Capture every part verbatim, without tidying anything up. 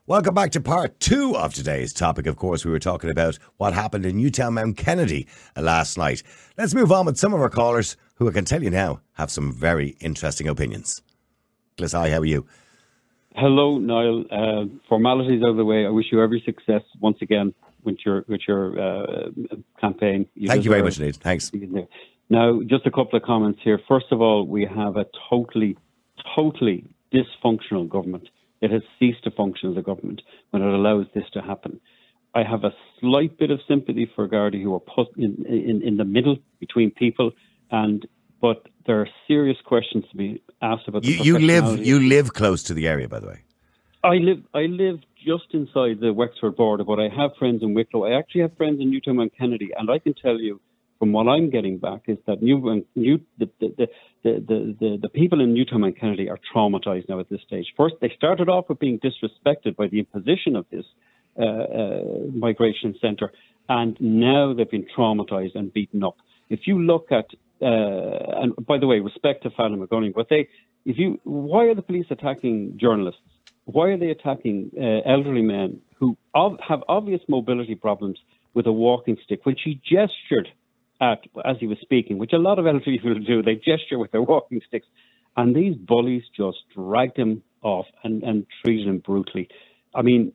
Welcome back to part two of today's topic. Of course, we were talking about what happened in Newtown Mount Kennedy last night. Let's move on with some of our callers who I can tell you now have some very interesting opinions. Nicholas, hi, how are you? Hello, Niall. Uh, formalities out of the way. I wish you every success once again with your with your uh, campaign. You Thank you very much indeed. Thanks. Now, just a couple of comments here. First of all, we have a totally, totally dysfunctional government. It has ceased to function as a government when it allows this to happen. I have a slight bit of sympathy for Gardaí who are put in, in, in the middle between people, and but there are serious questions to be asked about. The you, you live you live close to the area, by the way. I live I live just inside the Wexford border, but I have friends in Wicklow. I actually have friends in Newtown Mount Kennedy, and I can tell you from what I'm getting back is that New, New, the, the, the, the, the, the people in Newtown and Kennedy are traumatised now at this stage. First, they started off with being disrespected by the imposition of this uh, uh, migration centre, and now they've been traumatised and beaten up. If you look at, uh, and by the way, respect to Fallon McGonaghy, but they, if you, why are the police attacking journalists? Why are they attacking uh, elderly men who ov- have obvious mobility problems with a walking stick? When she gestured at, as he was speaking, which a lot of elderly people do, they gesture with their walking sticks, and these bullies just dragged him off and, and treated him brutally. I mean,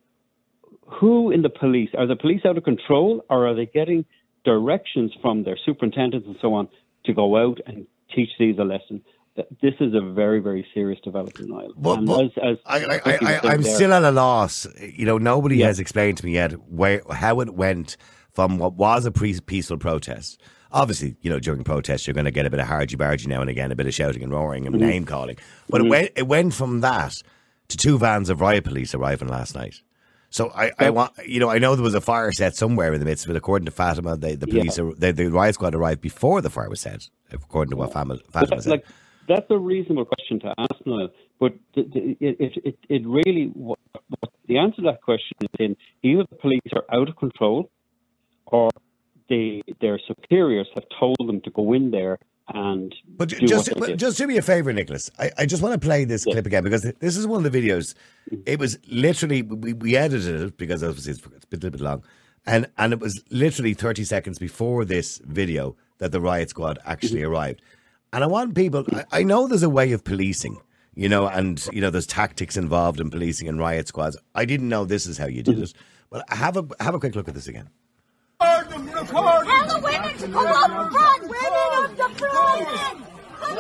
who in the police, are the police out of control, or are they getting directions from their superintendents and so on to go out and teach these a lesson? This is a very, very serious development, Niall. But, and but as, as I, I, I, I, I'm there, still at a loss. You know, nobody yeah. has explained to me yet where how it went from what was a pre- peaceful protest. Obviously, you know, during protests, you're going to get a bit of hargy-bargy now and again, a bit of shouting and roaring and mm-hmm. name-calling. But mm-hmm. it went it went from that to two vans of riot police arriving last night. So I, I want, you know, I know there was a fire set somewhere in the midst, but according to Fatima, they, the police, yeah. they, the riot squad arrived before the fire was set, according to what Fatima, Fatima said. Like, that's a reasonable question to ask, Niall. But it, it, it, it really, what, what the answer to that question is in either the police are out of control, or they, their superiors have told them to go in there and but do just what they did. Just do me a favour, Nicholas. I, I just want to play this yeah. clip again, because this is one of the videos. It was literally, we, we edited it because obviously it's, it's a little bit long, and, and it was literally thirty seconds before this video that the riot squad actually mm-hmm. arrived. And I want people, I, I know there's a way of policing, you know, and, you know, there's tactics involved in policing and riot squads. I didn't know this is how you did it. But have a have a quick look at this again. Tell the women to go up front! Women up the front! Come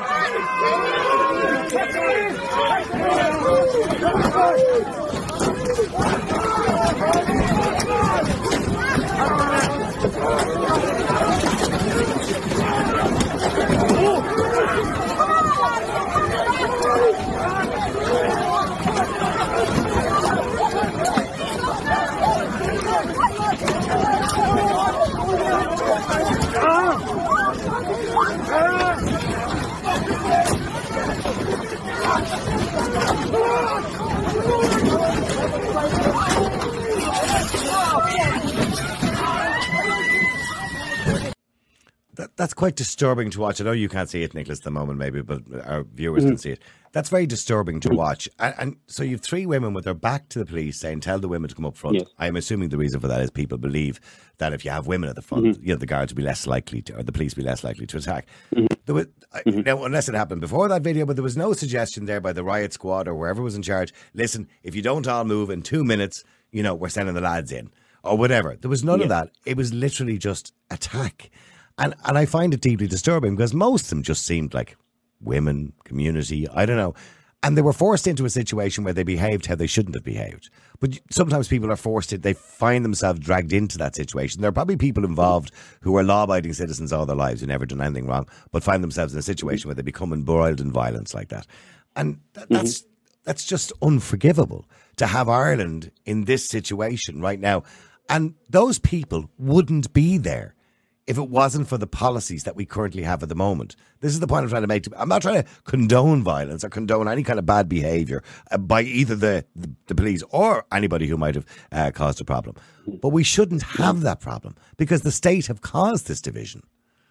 That, that's quite disturbing to watch. I know you can't see it, Nicholas, at the moment, maybe, but our viewers mm. can see it. That's very disturbing to watch. And, and so you have three women with their back to the police saying, tell the women to come up front. Yes. I'm assuming the reason for that is people believe that if you have women at the front, mm-hmm. you know, the guards will be less likely to, or the police will be less likely to attack. Mm-hmm. There was, mm-hmm. Now, unless it happened before that video, but there was no suggestion there by the riot squad or wherever was in charge, listen, if you don't all move in two minutes, you know, we're sending the lads in, or whatever. There was none yes. of that. It was literally just attack. And and I find it deeply disturbing because most of them just seemed like women, community, I don't know. And they were forced into a situation where they behaved how they shouldn't have behaved. But sometimes people are forced to, they find themselves dragged into that situation. There are probably people involved who are law-abiding citizens all their lives who never done anything wrong, but find themselves in a situation where they become embroiled in violence like that. And that, that's mm-hmm. that's just unforgivable to have Ireland in this situation right now. And those people wouldn't be there if it wasn't for the policies that we currently have at the moment. This is the point I'm trying to make. I'm not trying to condone violence or condone any kind of bad behaviour uh, by either the, the, the police or anybody who might have uh, caused a problem. But we shouldn't have that problem because the state have caused this division.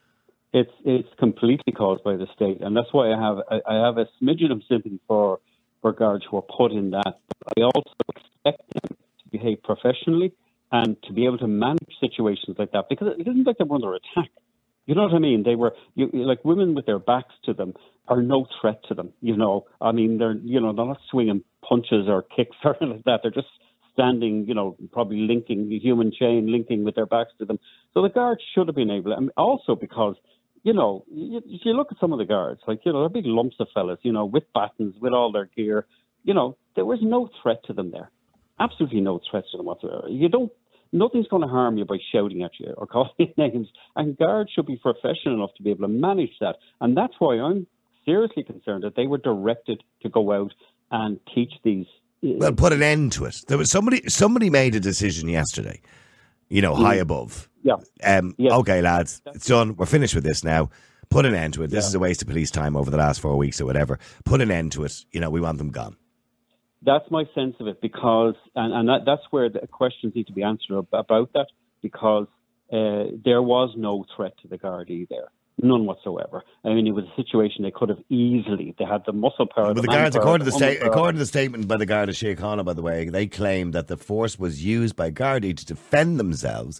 It's it's completely caused by the state, and that's why I have I, I have a smidgen of sympathy for for guards who are put in that. But I also expect them to behave professionally and to be able to manage situations like that, because it isn't like they were under attack. You know what I mean? They were you, like women with their backs to them are no threat to them. You know, I mean, they're you know they're not swinging punches or kicks or anything like that. They're just standing, you know, probably linking the human chain, linking with their backs to them. So the guards should have been able. And also because, you know, if you look at some of the guards, like you know, they're big lumps of fellas, you know, with batons, with all their gear. You know, there was no threat to them there. Absolutely no threat to them whatsoever. You don't. Nothing's going to harm you by shouting at you or calling you names. And guards should be professional enough to be able to manage that. And that's why I'm seriously concerned that they were directed to go out and teach these. Well, put an end to it. There was somebody. Somebody made a decision yesterday. You know, high above. Yeah. Um. Yeah. Okay, lads, it's done. We're finished with this now. Put an end to it. This yeah. is a waste of police time over the last four weeks or whatever. Put an end to it. You know, we want them gone. That's my sense of it, because, and, and that, that's where the questions need to be answered about that, because uh, there was no threat to the Gardaí there. None whatsoever. I mean, it was a situation they could have easily, they had the muscle power. But the, the guards, power, according, to the the sta- according to the statement by the Garda Síochána, by the way, they claimed that the force was used by Gardaí to defend themselves.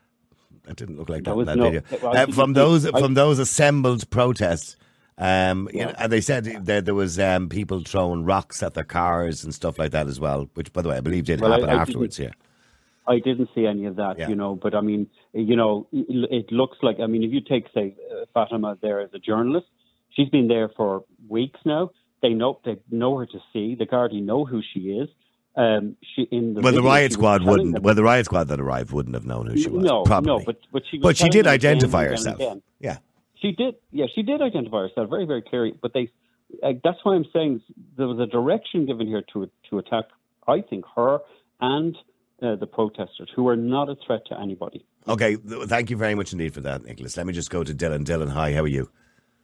That didn't look like that, that in that no, video. Well, uh, from those I, from those assembled protests. Um, you know, and they said there, there was um, people throwing rocks at their cars and stuff like that as well, which, by the way, I believe did well, happen I, I afterwards, yeah. I didn't see any of that, yeah. you know, but I mean, you know, it, it looks like, I mean, if you take, say, uh, Fatima there as a journalist, she's been there for weeks now. They know they know her to see. The Gardaí know who she is. Um, she in the well, the riot squad wouldn't. Them, well, the riot squad that arrived wouldn't have known who she was. No, probably. no, but but she. But she did identify herself. Yeah. She did, yeah, she did identify herself very, very clearly. But they, uh, that's why I'm saying there was a direction given here to to attack, I think, her and uh, the protesters, who are not a threat to anybody. Okay, thank you very much indeed for that, Nicholas. Let me just go to Dylan. Dylan, hi, how are you?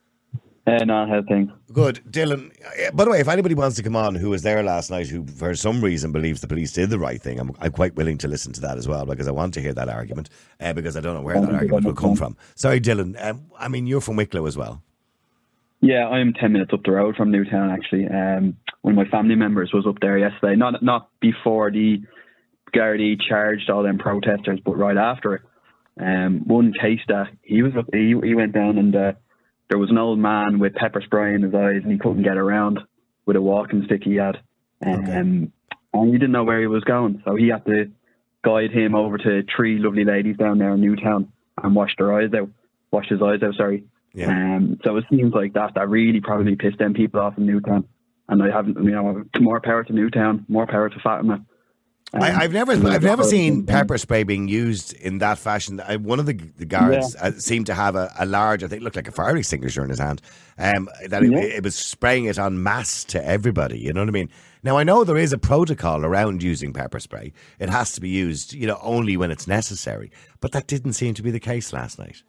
Uh, no, how things? Good. Dylan, by the way, if anybody wants to come on who was there last night, who for some reason believes the police did the right thing, I'm, I'm quite willing to listen to that as well, because I want to hear that argument, uh, because I don't know where that argument will come from. Sorry, Dylan. Um, I mean, you're from Wicklow as well. Yeah, I'm ten minutes up the road from Newtown, actually. Um, one of my family members was up there yesterday, not not before the Gardaí charged all them protesters, but right after it. Um, one case that he was up, he, he went down and uh, there was an old man with pepper spray in his eyes and he couldn't get around with a walking stick he had. Um, okay. And he didn't know where he was going. So he had to guide him over to three lovely ladies down there in Newtown and wash their eyes out. Wash his eyes out, sorry. Yeah. Um, so it seems like that, that really probably pissed them people off in Newtown. And I haven't, you know, more power to Newtown, more power to Fatima. Um, I, I've never, I've never seen pepper spray being used in that fashion. I, one of the, the guards yeah. uh, seemed to have a, a large, I think it looked like a fire extinguisher in his hand. Um, that it, yeah. it was spraying it en masse to everybody. You know what I mean? Now I know there is a protocol around using pepper spray. It has to be used, you know, only when it's necessary. But that didn't seem to be the case last night.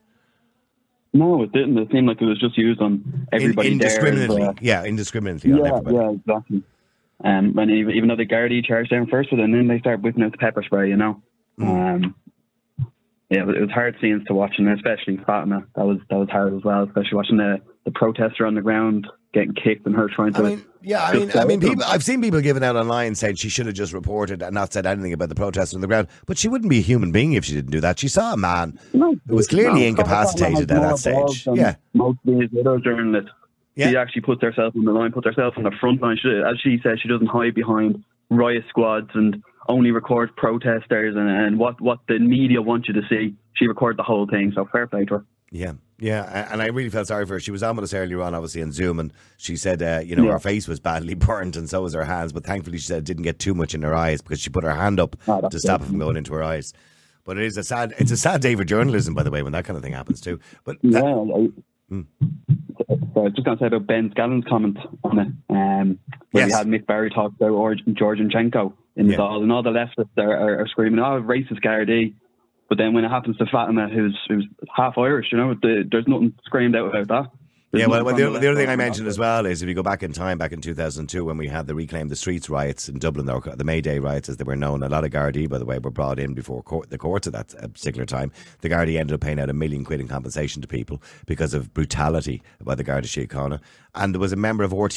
No, it didn't. It seemed like it was just used on everybody. In, indiscriminately, there. Uh, yeah, indiscriminately yeah, on everybody. Yeah, exactly. Um, and even, even though the Gardaí charged them first with it, and then they started whipping out the pepper spray, you know. Mm. Um, yeah, it was hard scenes to watch, and especially Fatima. That was that was hard as well, especially watching the, the protester on the ground getting kicked and her trying to. I mean, yeah, I mean, I mean, people. I've seen people giving out online saying she should have just reported and not said anything about the protester on the ground. But she wouldn't be a human being if she didn't do that. She saw a man no, who was clearly no, incapacitated at that stage. Yeah, most of these other journalists. Yeah. She actually puts herself on the line, puts herself on the front line. She, as she says, she doesn't hide behind riot squads and only records protesters and, and what, what the media want you to see. She recorded the whole thing, so fair play to her. Yeah, yeah, and I really felt sorry for her. She was on with us earlier on, obviously, on Zoom, and she said, uh, you know, yeah. her face was badly burnt and so was her hands, but thankfully she said it didn't get too much in her eyes because she put her hand up oh, to stop it from going into her eyes. But it is a sad, it's a sad day for journalism, by the way, when that kind of thing happens too. But that, yeah, I, hmm. So I was just going to say about Ben Scallon's comment on it. Um, where yes. we had Mick Barry talk about Georgianchenko in the yeah. Dáil, and all the leftists are, are, are screaming, oh, racist Gardaí. But then when it happens to Fatima, who's, who's half Irish, you know, the, there's nothing screamed out about that. There's yeah, well, well the, the other thing I mentioned as well is if you go back in time, back in two thousand two, when we had the Reclaim the Streets riots in Dublin, or the May Day riots as they were known, a lot of Gardaí, by the way, were brought in before court, the courts at that particular time. The Gardaí ended up paying out a million quid in compensation to people because of brutality by the Garda Síochána. And there was a member of R T E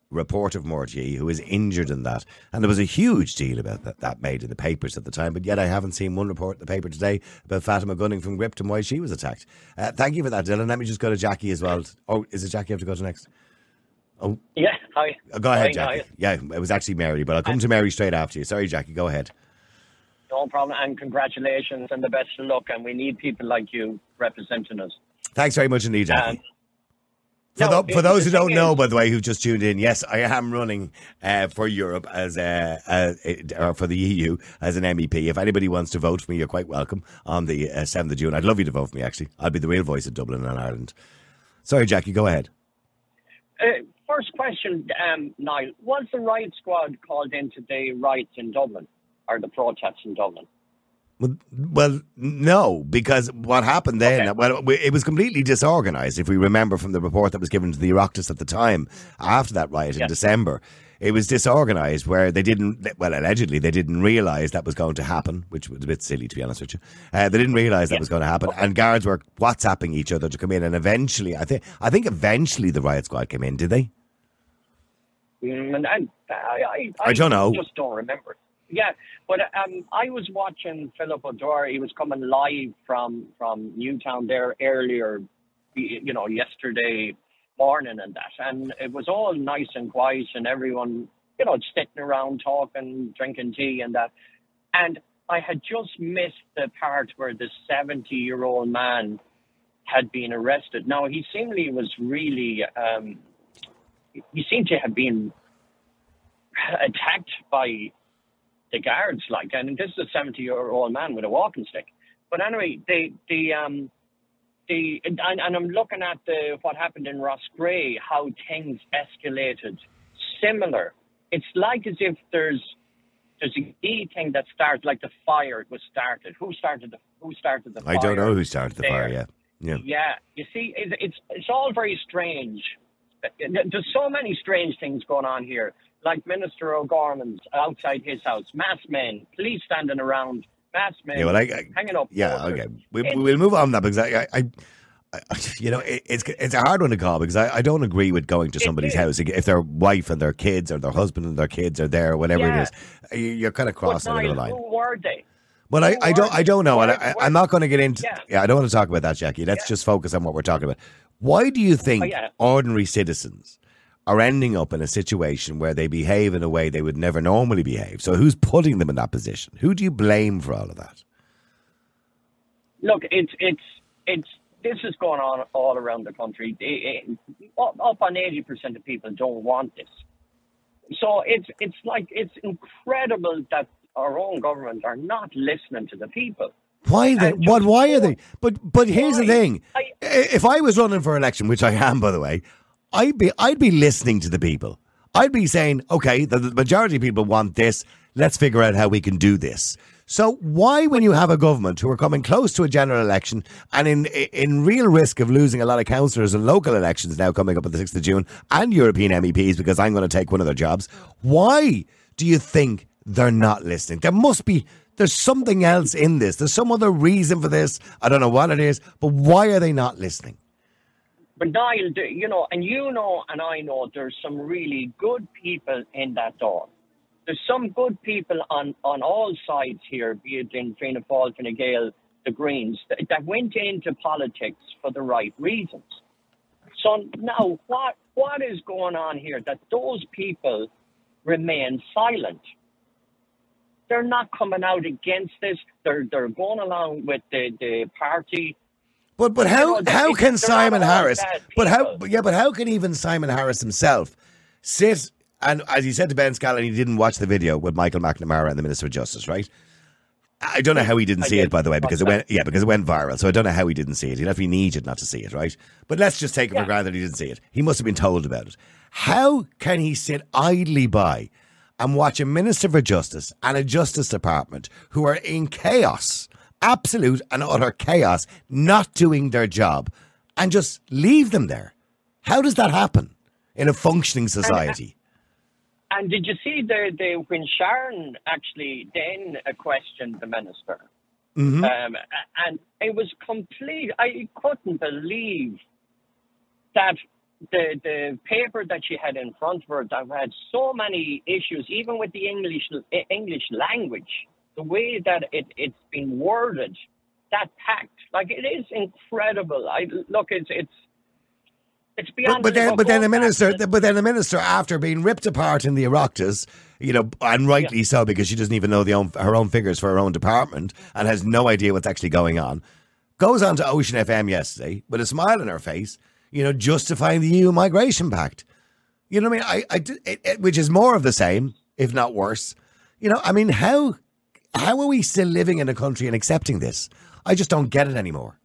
report of Mortier, who is injured in that. And there was a huge deal about that, that made in the papers at the time, but yet I haven't seen one report in the paper today about Fatima Gunning from Gripton and why she was attacked. Uh, thank you for that, Dylan. Let me just go to Jackie as well. Oh, is it Jackie I have to go to next? Oh, yeah, hi. Oh, go ahead, hi, Jackie. Hi. Yeah, it was actually Mary, but I'll come to Mary straight after you. Sorry, Jackie, go ahead. No problem, and congratulations and the best of luck, and we need people like you representing us. Thanks very much indeed, Jackie. Um, For, no, the, for those who don't know, is, by the way, who've just tuned in, yes, I am running uh, for Europe as a, uh, or for the E U as an M E P. If anybody wants to vote for me, you're quite welcome on the uh, seventh of June. I'd love you to vote for me, actually. I'll be the real voice of Dublin and Ireland. Sorry, Jackie, go ahead. Uh, first question, um, Niall. Was the riot squad called into the riots in Dublin, or the protests in Dublin? Well, well, no, because what happened then, okay. well, it was completely disorganised. If we remember from the report that was given to the Oireachtas at the time, after that riot in yes. December, it was disorganised where they didn't, well, allegedly, they didn't realise that was going to happen, which was a bit silly, to be honest with you. Uh, they didn't realise that yes. was going to happen, okay. and guards were WhatsApping each other to come in, and eventually, I think, I think eventually the riot squad came in, did they? Mm, and I, I, I, I don't know. I just don't remember. Yeah, but um, I was watching Philip O'Dwyer. He was coming live from, from Newtown there earlier, you know, yesterday morning and that. And it was all nice and quiet and everyone, you know, sitting around talking, drinking tea and that. And I had just missed the part where the seventy-year-old man had been arrested. Now, he seemingly was really, um, he seemed to have been attacked by the guards, like, and this is a seventy-year-old man with a walking stick. But anyway, the the um the and, and I'm looking at the what happened in Roscrea, how things escalated. Similar, it's like as if there's there's a key thing that starts, like the fire was started. Who started the Who started the fire? I don't know who started the there. fire. Yeah, yeah. Yeah, you see, it's it's it's all very strange. There's so many strange things going on here. Like Minister O'Gorman's outside his house, masked men, police standing around, masked men, yeah, well, I, I, hanging up. Yeah, posters. Okay. We, we'll move on from that because I, I, I you know, it, it's it's a hard one to call because I, I don't agree with going to somebody's house if their wife and their kids or their husband and their kids are there, or whatever yeah. it is. You're kind of crossing the line. Who were they? Well, I, I don't I don't know, and I, I'm not going to get into. Yeah. yeah, I don't want to talk about that, Jackie. Let's yeah. just focus on what we're talking about. Why do you think oh, yeah. ordinary citizens are ending up in a situation where they behave in a way they would never normally behave? So who's putting them in that position? Who do you blame for all of that? Look, it's it's it's this is going on all around the country. It, it, up on eighty percent of people don't want this. So it's it's like it's incredible that our own government are not listening to the people. Why they? What? Why are they? But but here's why? the thing: I, if I was running for election, which I am, by the way, I'd be I'd be listening to the people. I'd be saying, okay, the, the majority of people want this. Let's figure out how we can do this. So why, when you have a government who are coming close to a general election and in in real risk of losing a lot of councillors in local elections now coming up on the sixth of June and European M E Ps because I'm going to take one of their jobs, why do you think they're not listening? There must be, there's something else in this. There's some other reason for this. I don't know what it is, but why are they not listening? But Niall, you know, and you know, and I know there's some really good people in that door. There's some good people on, on all sides here, be it in Fianna Fáil, Fine Gael, the Greens, that, that went into politics for the right reasons. So now, what what is going on here that those people remain silent? They're not coming out against this. They're they're going along with the, the party. But but how, you know, how can Simon Harris? But how yeah? But how can even Simon Harris himself sit and, as he said to Ben Scallon, he didn't watch the video with Michael McNamara and the Minister of Justice, right? I don't know how he didn't I see it, by the way, because it went yeah because it went viral. So I don't know how he didn't see it. He'd have to be needed not to see it, right? But let's just take it yeah. for granted he didn't see it. He must have been told about it. How can he sit idly by and watch a Minister for Justice and a Justice Department who are in chaos, absolute and utter chaos, not doing their job, and just leave them there? How does that happen in a functioning society? And, and did you see the, the when Sharon actually then questioned the minister? Mm-hmm. Um, and it was complete. I couldn't believe that the the paper that she had in front of her that had so many issues, even with the English English language, the way that it it's been worded, that packed, like it is incredible. I look, it's it's it's beyond. But, but then, but then the minister, that, but then the minister, after being ripped apart in the Oireachtas, you know, and rightly yeah. so, because she doesn't even know the own, her own figures for her own department and has no idea what's actually going on, goes on to Ocean F M yesterday with a smile on her face, you know, justifying the E U Migration Pact. You know what I mean? I, I, it, it, which is more of the same, if not worse. You know, I mean, how how are we still living in a country and accepting this? I just don't get it anymore.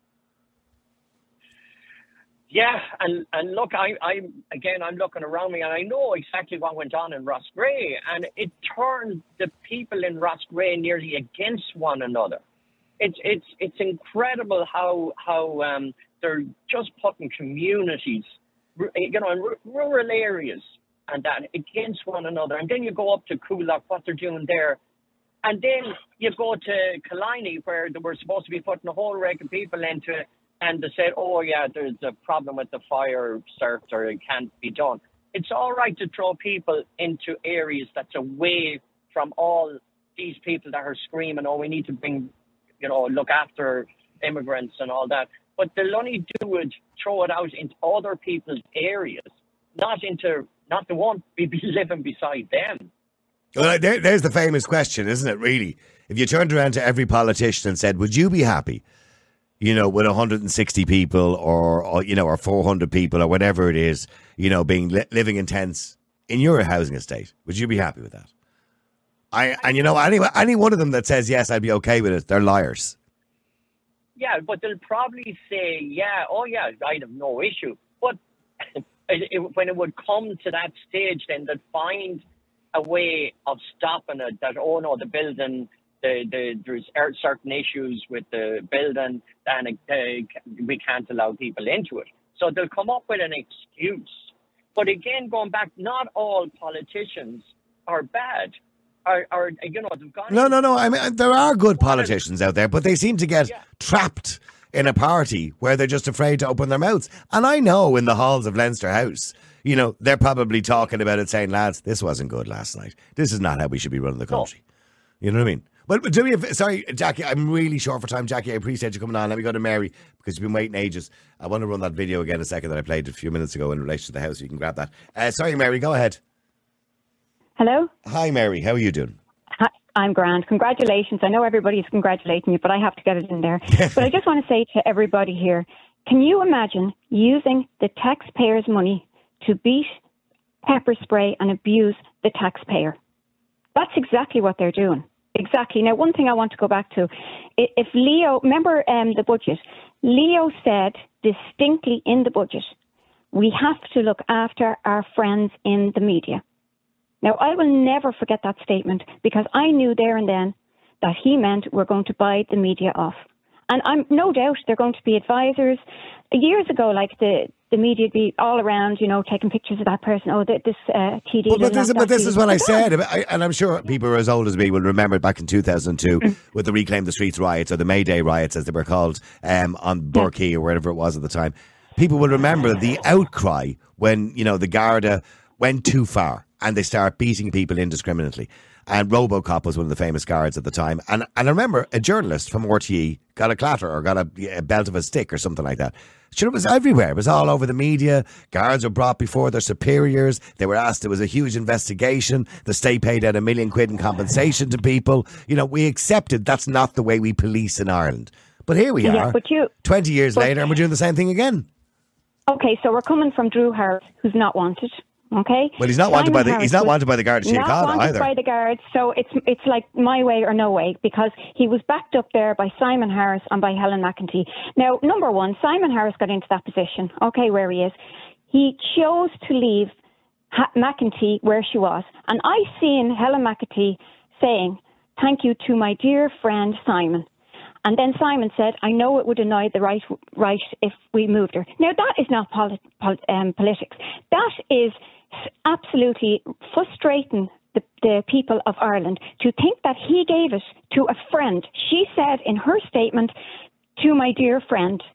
Yeah, and, and look, I, I again, I'm looking around me, and I know exactly what went on in Roscrea, and it turned the people in Roscrea nearly against one another. It's it's it's incredible how how um, they're just putting communities, you know, in rural areas and that against one another, and then you go up to Coolock, what they're doing there. And then you go to Killiney, where they were supposed to be putting a whole rake of people into it, and they said, oh, yeah, there's a problem with the fire cert, or it can't be done. It's all right to throw people into areas that's away from all these people that are screaming, oh, we need to bring, you know, look after immigrants and all that. But they'll only do it, throw it out into other people's areas, not into, not the one be living beside them. Well, there, there's the famous question, isn't it, really? If you turned around to every politician and said, would you be happy, you know, with one hundred sixty people or, or you know, or four hundred people or whatever it is, you know, being li- living in tents in your housing estate? Would you be happy with that? I And, you know, any, any one of them that says, yes, I'd be okay with it, they're liars. Yeah, but they'll probably say, yeah, oh, yeah, I'd have no issue. But it, it, when it would come to that stage, then they'd find a way of stopping it, that, oh no, the building, the, the, there's certain issues with the building, and uh, we can't allow people into it. So they'll come up with an excuse. But again, going back, not all politicians are bad. Are, are you know, they've gone no, no, no. I mean, there are good politicians out there, but they seem to get yeah. trapped in a party where they're just afraid to open their mouths. And I know in the halls of Leinster House, you know, they're probably talking about it, saying, lads, this wasn't good last night. This is not how we should be running the country. No. You know what I mean? But, but do me a, sorry, Jackie, I'm really short for time. Jackie, I appreciate you coming on. Let me go to Mary, because you've been waiting ages. I want to run that video again in a second that I played a few minutes ago in relation to the house. You can grab that. Uh, sorry, Mary, go ahead. Hello? Hi, Mary. How are you doing? Hi, I'm grand. Congratulations. I know everybody's congratulating you, but I have to get it in there. But I just want to say to everybody here, can you imagine using the taxpayers' money to beat pepper spray and abuse the taxpayer? That's exactly what they're doing. Exactly. Now, one thing I want to go back to, if Leo, remember um, the budget, Leo said distinctly in the budget, we have to look after our friends in the media. Now, I will never forget that statement, because I knew there and then that he meant we're going to buy the media off. And I'm no doubt they're going to be advisors. Years ago, like the, the media would be all around, you know, taking pictures of that person. Oh, this uh, T D. Well, but this, but this is what I said. I, and I'm sure people who are as old as me will remember back in two thousand two mm. with the Reclaim the Streets riots, or the May Day riots, as they were called, um, on Burkey yeah. or wherever it was at the time. People will remember the outcry when, you know, the Garda went too far and they start beating people indiscriminately. And Robocop was one of the famous guards at the time. And and I remember a journalist from R T E got a clatter or got a, a belt of a stick or something like that. Sure, it was everywhere. It was all over the media. Guards were brought before their superiors. They were asked, there was a huge investigation. The state paid out a million quid in compensation to people. You know, we accepted that's not the way we police in Ireland. But here we yeah, are, but you, twenty years but, later, and we're doing the same thing again. Okay, so we're coming from Drew Harris, who's not wanted. Okay. Well, he's not wanted by the he's not wanted by the Garda Síochána either. Not wanted by the guards, so it's it's like my way or no way, because he was backed up there by Simon Harris and by Helen McEntee. Now, number one, Simon Harris got into that position. Okay, where he is, he chose to leave ha- McEntee where she was, and I seen Helen McEntee saying, "Thank you to my dear friend Simon." And then Simon said, I know it would annoy the right right if we moved her. Now, that is not polit- pol- um, politics. That is absolutely frustrating the, the people of Ireland to think that he gave it to a friend. She said in her statement, to my dear friend.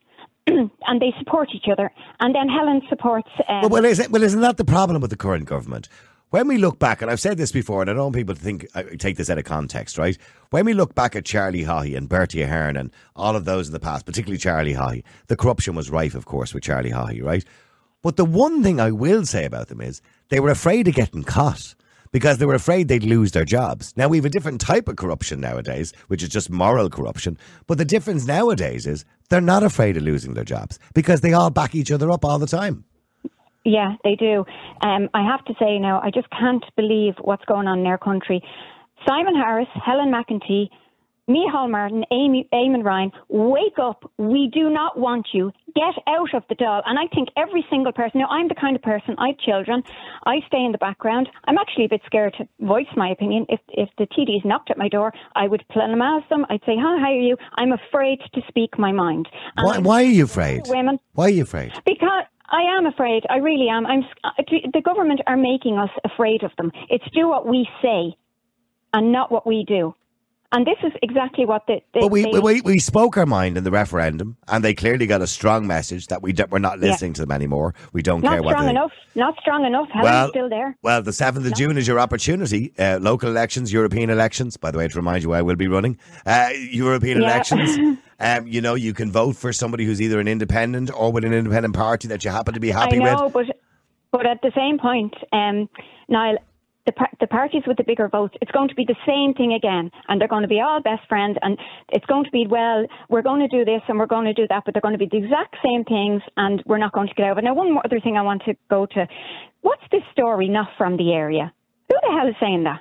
and they support each other. And then Helen supports... Um, well, well, isn't, well, isn't that the problem with the current government? When we look back, and I've said this before, and I don't want people to think, I take this out of context, right? When we look back at Charlie Haughey and Bertie Ahern and all of those in the past, particularly Charlie Haughey, the corruption was rife, of course, with Charlie Haughey, right? But the one thing I will say about them is they were afraid of getting caught because they were afraid they'd lose their jobs. Now, we have a different type of corruption nowadays, which is just moral corruption. But the difference nowadays is they're not afraid of losing their jobs because they all back each other up all the time. Yeah, they do. Um, I have to say now, I just can't believe what's going on in our country. Simon Harris, Helen McEntee, Micheál Martin, Amy, Eamon Ryan, wake up. We do not want you. Get out of the Dáil. And I think every single person, now I'm the kind of person, I have children, I stay in the background. I'm actually a bit scared to voice my opinion. If if the T Ds knocked at my door, I would planamas them. I'd say, hi, how are you? I'm afraid to speak my mind. And why, why are you afraid? Women. Why are you afraid? Because... I am afraid. I really am. I'm. The government are making us afraid of them. It's do what we say and not what we do. And this is exactly what the... the but we, they, we we spoke our mind in the referendum, and they clearly got a strong message that we don't, we're not listening yeah. to them anymore. We don't not care what they... Not strong enough. Not strong enough. Helen's well, still there. Well, the seventh of no. June is your opportunity. Uh, local elections, European elections. By the way, to remind you, I will be running. Uh, European yeah. elections. Um, you know, you can vote for somebody who's either an independent or with an independent party that you happen to be happy with. I know, with. but but at the same point, um, Niall, the par- the parties with the bigger votes, it's going to be the same thing again, and they're going to be all best friends, and it's going to be, well, we're going to do this and we're going to do that, but they're going to be the exact same things, and we're not going to get over. Now, one more other thing I want to go to. What's this story not from the area? Who the hell is saying that?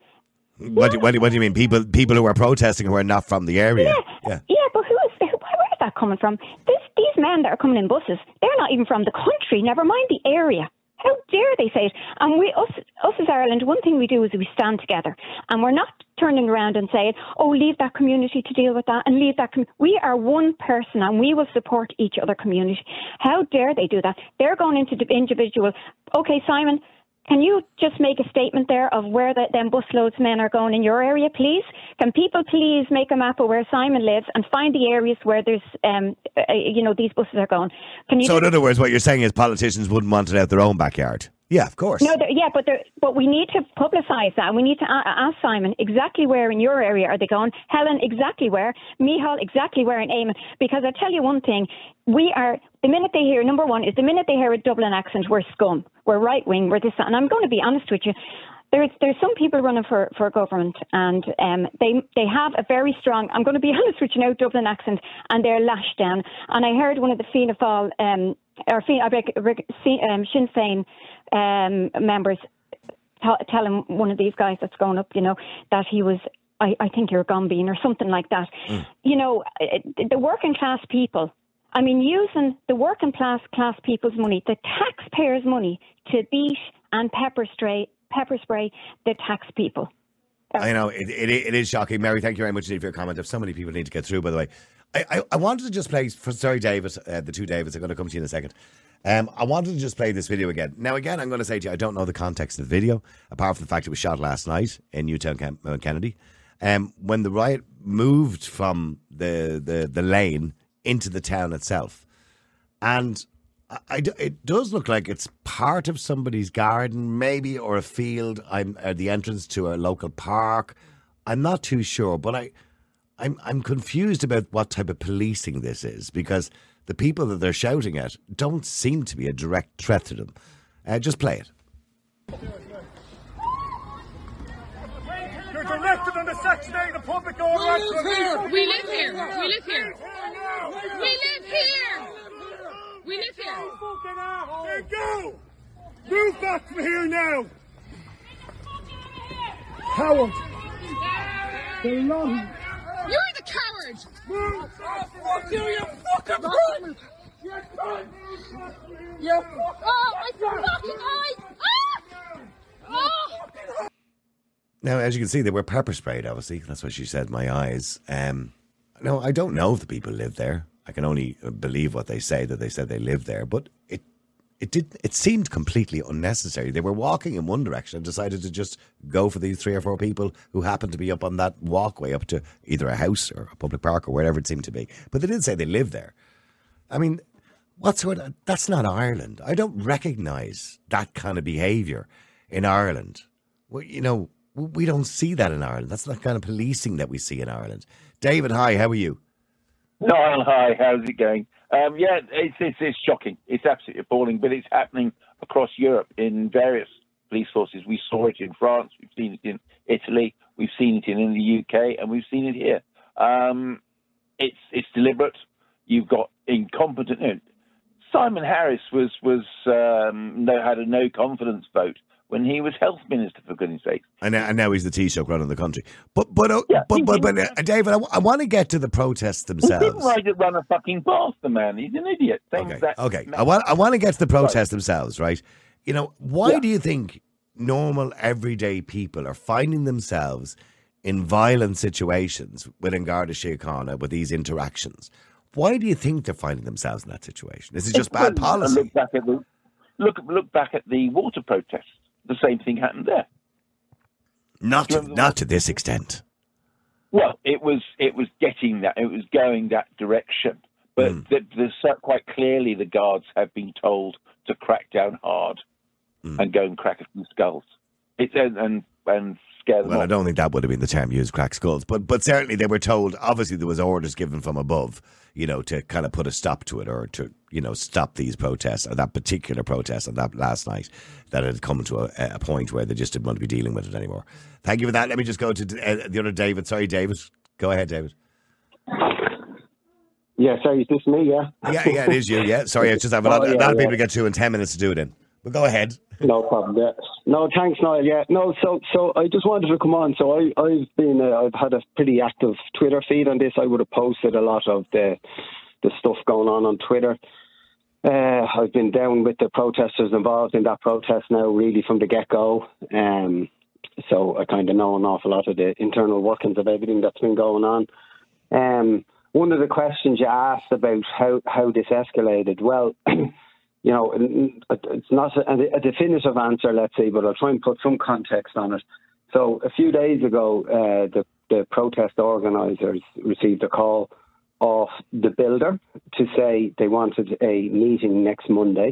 What do, what, do, what do you mean? People people who are protesting who are not from the area? Yeah, yeah, yeah but who is, who, where is that coming from? This, these men that are coming in buses, they're not even from the country, never mind the area. How dare they say it? And we, us, us as Ireland, one thing we do is we stand together. And we're not turning around and saying, oh, leave that community to deal with that and leave that. Com-. We are one person and we will support each other community. How dare they do that? They're going into the individual. Okay, Simon, can you just make a statement there of where the, them busloads men are going in your area, please? Can people please make a map of where Simon lives and find the areas where there's, um, uh, you know, these buses are going? Can you? So, in other words, what you're saying is politicians wouldn't want it out their own backyard. Yeah, of course. No, yeah, but but we need to publicise that. We need to a- ask Simon exactly where in your area are they going. Helen, exactly where. Micheál, exactly where in Eamon. Because I tell you one thing, we are, the minute they hear, number one, is the minute they hear a Dublin accent, we're scum. We're right wing, we're this, and I'm going to be honest with you. There's there's some people running for, for government and um, they they have a very strong, I'm going to be honest with you now, Dublin accent, and they're lashed down. And I heard one of the Fianna Fáil, um, or I beg, um, Sinn Féin um, members t- telling one of these guys that's going up, you know, that he was, I, I think you're Gombean or something like that. Mm. You know, the working class people, I mean, using the working class class people's money, the taxpayers' money, to beat and pepper spray, pepper spray the tax people. I know, it, it it is shocking. Mary, thank you very much indeed for your comment. If so many people need to get through, by the way. I, I, I wanted to just play, for, sorry, David, uh, the two Davids are going to come to you in a second. Um, I wanted to just play this video again. Now, again, I'm going to say to you, I don't know the context of the video, apart from the fact it was shot last night in Newtown Cam- Kennedy. Um, when the riot moved from the, the, the lane into the town itself. And I, I, it does look like it's part of somebody's garden, maybe, or a field, I'm, or the entrance to a local park. I'm not too sure, but I, I'm, I'm confused about what type of policing this is, because the people that they're shouting at don't seem to be a direct threat to them. Uh, just play it. You're directed under Section eight of Public Order. We live here. We live here. We live here. We live here. We live here. There go. Move back from here now. Coward. Belong. You're the coward. Move. Fuck you, you fucking cunt. You cunt. You Oh, I fucking I. Ah! Oh. Now, as you can see, they were pepper sprayed, obviously. That's what she said, my eyes. Um, no, I don't know if the people live there. I can only believe what they say, that they said they live there. But it it did. It seemed completely unnecessary. They were walking in one direction and decided to just go for these three or four people who happened to be up on that walkway up to either a house or a public park or wherever it seemed to be. But they didn't say they lived there. I mean, what sort of, that's not Ireland. I don't recognise that kind of behaviour in Ireland. Well, you know, we don't see that in Ireland. That's not the kind of policing that we see in Ireland. David, hi, how are you? Niall, hi, how's it going? Um, yeah, it's, it's it's shocking. It's absolutely appalling, but it's happening across Europe in various police forces. We saw it in France, we've seen it in Italy, we've seen it in, in the U K, and we've seen it here. Um, it's it's deliberate. You've got incompetent. You know, Simon Harris was was um, no, had a no confidence vote when he was health minister, for goodness sake. And now, and now he's the Taoiseach running the country. But but uh, yeah, but, but, but uh, David, I, I want to get to the protests themselves. He didn't right to run a fucking past the man. He's an idiot. Same okay, that okay. man. I want I want to get to the protests themselves, right? You know, why Yeah. do you think normal, everyday people are finding themselves in violent situations within Garda Síochána with these interactions? Why do you think they're finding themselves in that situation? Is it just bad policy? Look back at the look look back at the water protests. The same thing happened there. Not to, not to this extent. Well, it was it was getting that it was going that direction, but Mm. the, the, so quite clearly the guards have been told to crack down hard Mm. and go and crack a few skulls. It's and and, and scare them Well, off. I don't think that would have been the term used, crack skulls, but but certainly they were told. Obviously, there was orders given from above, you know, to kind of put a stop to it, or to, you know, stop these protests, or that particular protest on that last night, that had come to a, a point where they just didn't want to be dealing with it anymore. Thank you for that. Let me just go to uh, the other David. Sorry, David. Go ahead, David. Yeah, sorry, is this me? Yeah. Yeah, yeah, it is you. Yeah, sorry, I just have a lot, Oh, yeah, a lot of yeah. people to get to in ten minutes to do it in. But go ahead. No problem. Yeah. No, thanks, Niall. Yeah. No. So, so I just wanted to come on. So I, I've been, uh, I've had a pretty active Twitter feed on this. I would have posted a lot of the, the stuff going on on Twitter. Uh, I've been down with the protesters involved in that protest now, really from the get go. Um, so I kind of know an awful lot of the internal workings of everything that's been going on. Um, one of the questions you asked about how how this escalated. Well. You know, it's not a, a definitive answer, let's say, but I'll try and put some context on it. So a few days ago, uh, the, the protest organisers received a call off the builder to say they wanted a meeting next Monday.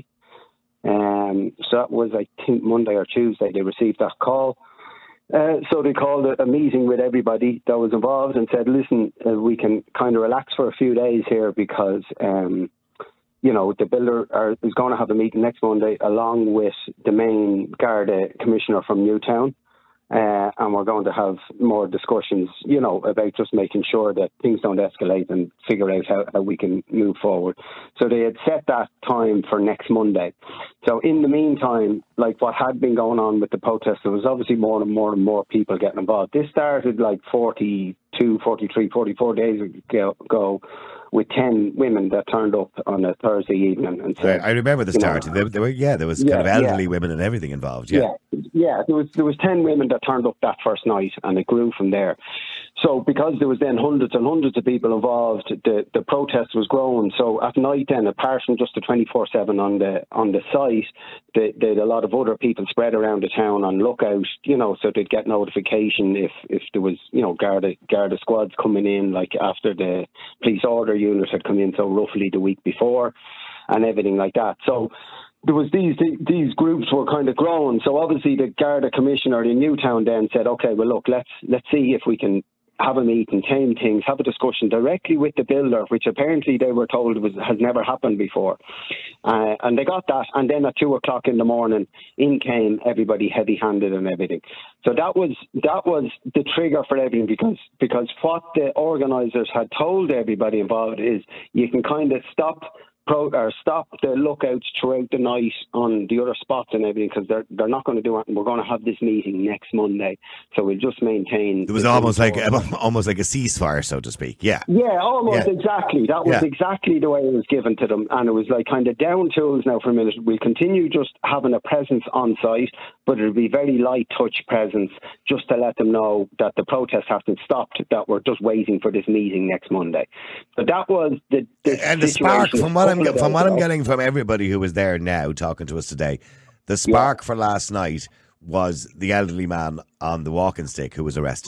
Um, so that was, I think, Monday or Tuesday they received that call. Uh, so they called a, a meeting with everybody that was involved and said, listen, uh, we can kind of relax for a few days here because... Um, you know, the builder are, is going to have a meeting next Monday along with the main Garda commissioner from Newtown. Uh, and we're going to have more discussions, you know, about just making sure that things don't escalate and figure out how, how we can move forward. So they had set that time for next Monday. So in the meantime, like what had been going on with the protest, there was obviously more and more and more people getting involved. This started like forty-two, forty-three, forty-four days ago with ten women that turned up on a Thursday evening. And said, I remember the start. You know, there, there were, yeah, there was yeah, kind of elderly yeah. women and everything involved. Yeah. yeah, yeah. There was there was ten women that turned up that first night, and it grew from there. So because there was then hundreds and hundreds of people involved, the, the protest was growing. So at night then, apart from just the twenty-four seven on the on the site, they, they had a lot of other people spread around the town on lookout, you know, so they'd get notification if, if there was, you know, Garda, Garda squads coming in, like after the police order unit had come in, so roughly the week before, and everything like that. So there was these these groups were kind of growing. So obviously the Garda commissioner in Newtown then said, okay, well look, let's let's see if we can have a meeting, tame things, have a discussion directly with the builder, which apparently they were told was has never happened before. Uh, and they got that. And then at two o'clock in the morning, in came everybody heavy-handed and everything. So that was that was the trigger for everything, because because what the organisers had told everybody involved is you can kind of stop Pro, or stop the lookouts throughout the night on the other spots and everything, because they're they're not going to do it. And we're going to have this meeting next Monday, so we'll just maintain. It was almost like almost like a ceasefire, so to speak. Yeah, yeah, almost yeah. exactly. That was yeah. exactly the way it was given to them, and it was like kind of down tools now for a minute. We'll continue just having a presence on site, but it'll be very light touch presence, just to let them know that the protest hasn't stopped. That we're just waiting for this meeting next Monday. But that was the, the and the spark from what I'm from what I'm getting from everybody who was there now talking to us today. The spark yeah. for last night was the elderly man on the walking stick who was arrested.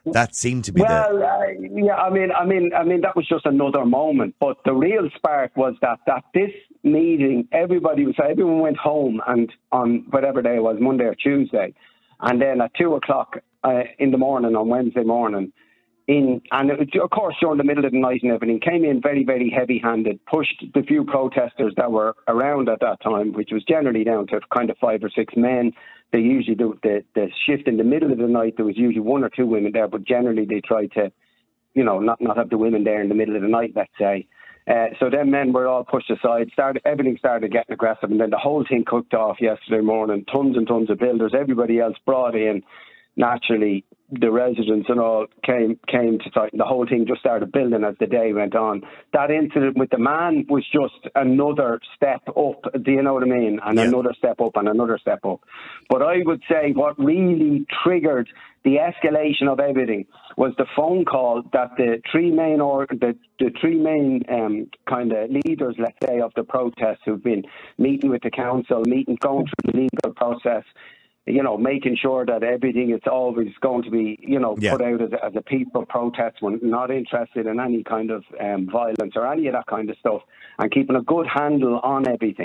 That seemed to be well, the... uh, yeah, I mean, I mean, I mean, that was just another moment. But the real spark was that that this meeting, everybody was, everyone went home, and on whatever day it was, Monday or Tuesday, and then at two o'clock uh, in the morning on Wednesday morning, in and it was, of course, during the middle of the night and everything, came in very, very heavy-handed, pushed the few protesters that were around at that time, which was generally down to kind of five or six men. They usually do the, the shift in the middle of the night. There was usually one or two women there, but generally they tried to, you know, not, not have the women there in the middle of the night, let's say. Uh, so then men were all pushed aside. Started everything started getting aggressive, and then the whole thing cooked off yesterday morning. Tons and tons of builders, everybody else brought in. Naturally, the residents and all came came to site. The whole thing just started building as the day went on. That incident with the man was just another step up. Do you know what I mean? And yeah. another step up and another step up. But I would say what really triggered the escalation of everything was the phone call that the three main or the, the three main um, kind of leaders, let's say, of the protests who've been meeting with the council, meeting, going through the legal process, you know, making sure that everything is always going to be, you know, yeah. put out as a, as a peaceful protest. We're not interested in any kind of um, violence or any of that kind of stuff, and keeping a good handle on everything.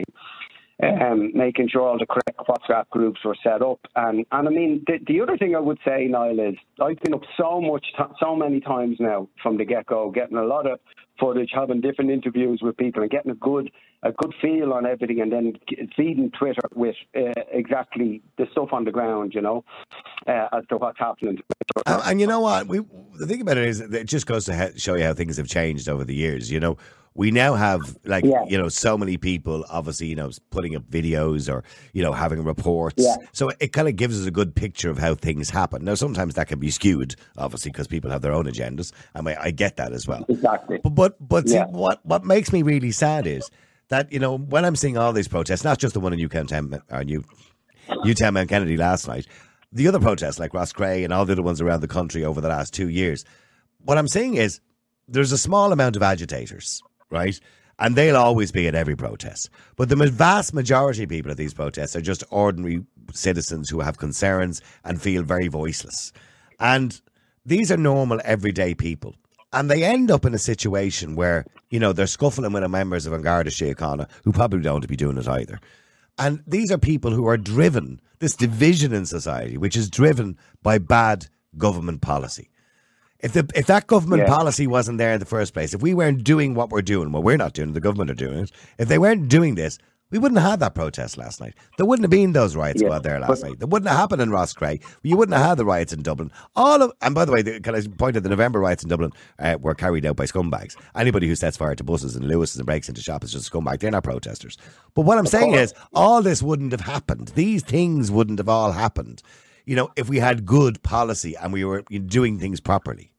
Um, making sure all the correct WhatsApp groups were set up. And, and I mean, the, the other thing I would say, Niall, is I've been up so much, t- so many times now from the get-go, getting a lot of footage, having different interviews with people and getting a good a good feel on everything, and then feeding Twitter with uh, exactly the stuff on the ground, you know, uh, as to what's happening. And, and you know what? We, the thing about it is it just goes to ha- show you how things have changed over the years, you know. We now have, like, yeah. you know, so many people, obviously, you know, putting up videos or, you know, having reports. Yeah. So it kind of gives us a good picture of how things happen. Now, sometimes that can be skewed, obviously, because people have their own agendas. And I, I get that as well. Exactly. But but, but yeah. see, what, what makes me really sad is that, you know, when I'm seeing all these protests, not just the one in Newtown, or New, Newtown Mount Kennedy last night, the other protests like Roscrea and all the other ones around the country over the last two years, what I'm saying is there's a small amount of agitators, right? And they'll always be at every protest. But the vast majority of people at these protests are just ordinary citizens who have concerns and feel very voiceless. And these are normal, everyday people. And they end up in a situation where, you know, they're scuffling with the members of An Garda Síochána who probably don't be doing it either. And these are people who are driven, this division in society, which is driven by bad government policy. If the if that government yeah. policy wasn't there in the first place, if we weren't doing what we're doing, well, we're not doing it, the government are doing it. If they weren't doing this, we wouldn't have had that protest last night. There wouldn't have been those riots yeah. out there last but, night. There wouldn't have happened in Roscrea. You wouldn't have had the riots in Dublin. All of, and by the way, the, can I point out the November riots in Dublin uh, were carried out by scumbags. Anybody who sets fire to buses and Lewis's and breaks into shops is just a scumbag. They're not protesters. But what I'm saying is, all this wouldn't have happened. These things wouldn't have all happened, you know, if we had good policy and we were doing things properly.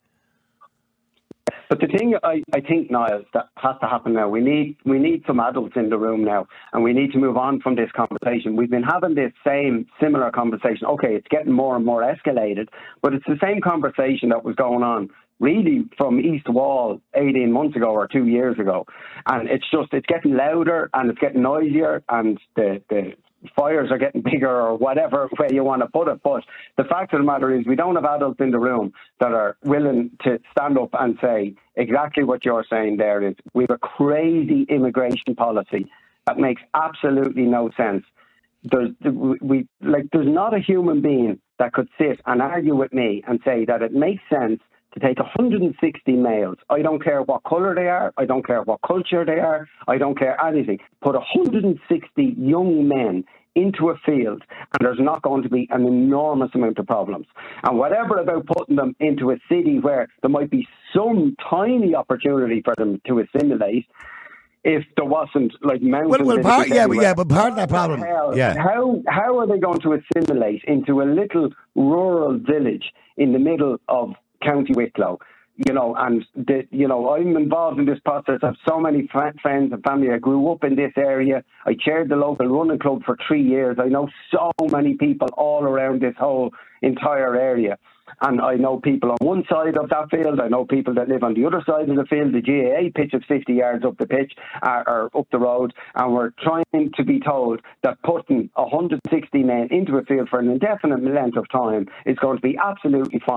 But the thing I, I think, Niall, that has to happen now, we need we need some adults in the room now, and we need to move on from this conversation. We've been having this same, similar conversation. Okay, it's getting more and more escalated, but it's the same conversation that was going on really from East Wall eighteen months ago or two years ago. And it's just, it's getting louder and it's getting noisier, and the, the fires are getting bigger, or whatever way you want to put it. But the fact of the matter is we don't have adults in the room that are willing to stand up and say exactly what you're saying there is we have a crazy immigration policy that makes absolutely no sense. There's we like there's not a human being that could sit and argue with me and say that it makes sense to take one hundred sixty males. I don't care what colour they are. I don't care what culture they are. I don't care anything. Put one hundred sixty young men into a field and there's not going to be an enormous amount of problems. And whatever about putting them into a city where there might be some tiny opportunity for them to assimilate, if there wasn't like mountains. Well, well part, yeah, but, yeah, but part of that problem, hell, yeah. How how are they going to assimilate into a little rural village in the middle of County Wicklow? You know, and the, you know, I'm involved in this process. I have so many fr- friends and family. I grew up in this area. I chaired the local running club for three years. I know so many people all around this whole entire area. And I know people on one side of that field. I know people that live on the other side of the field. The G A A pitch is fifty yards up the pitch uh, or up the road. And we're trying to be told that putting one hundred sixty men into a field for an indefinite length of time is going to be absolutely fine.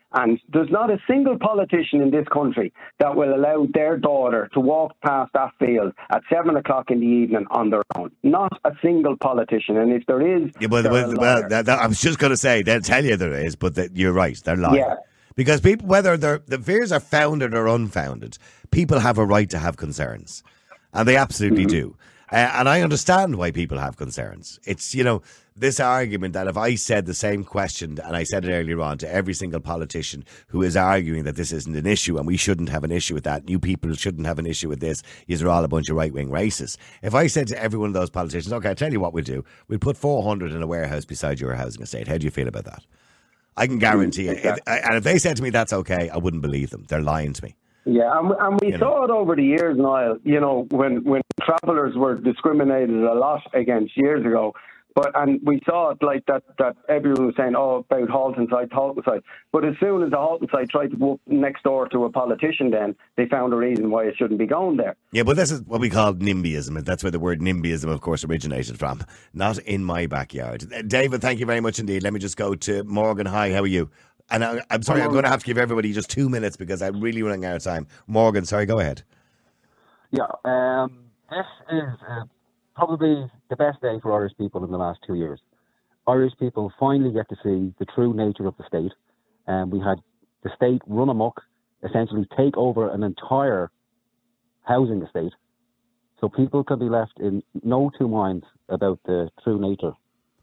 And there's not a single politician in this country that will allow their daughter to walk past that field at seven o'clock in the evening on their own. Not a single politician. And if there is... Yeah, well, well, well that, that, I was just going to say, they'll tell you there is, but that, you're right, they're lying. Yeah. Because people, whether they're, the fears are founded or unfounded, people have a right to have concerns. And they absolutely mm-hmm. do. Uh, and I understand why people have concerns. It's, you know, this argument that if I said the same question, and I said it earlier on, to every single politician who is arguing that this isn't an issue and we shouldn't have an issue with that, you people shouldn't have an issue with this, these are all a bunch of right-wing racists. If I said to every one of those politicians, okay, I'll tell you what we'll do, we'll put four hundred in a warehouse beside your housing estate. How do you feel about that? I can guarantee you. If, and if they said to me that's okay, I wouldn't believe them. They're lying to me. Yeah, and, and we you saw know. it over the years, Niall, you know, when, when travellers were discriminated a lot against years ago. But and we saw it like that, that everyone was saying, oh, about Halton side, Halton side. But as soon as the Halton side tried to go up next door to a politician, then they found a reason why it shouldn't be going there. Yeah, but this is what we call NIMBYism. That's where the word NIMBYism, of course, originated from. Not in my backyard. David, thank you very much indeed. Let me just go to Morgan. Hi, how are you? And I, I'm sorry, I'm going to have to give everybody just two minutes because I'm really running out of time. Morgan, sorry, go ahead. Yeah, um, this is uh, probably the best day for Irish people in the last two years. Irish people finally get to see the true nature of the state. Um, we had the state run amok, essentially take over an entire housing estate. So people can be left in no two minds about the true nature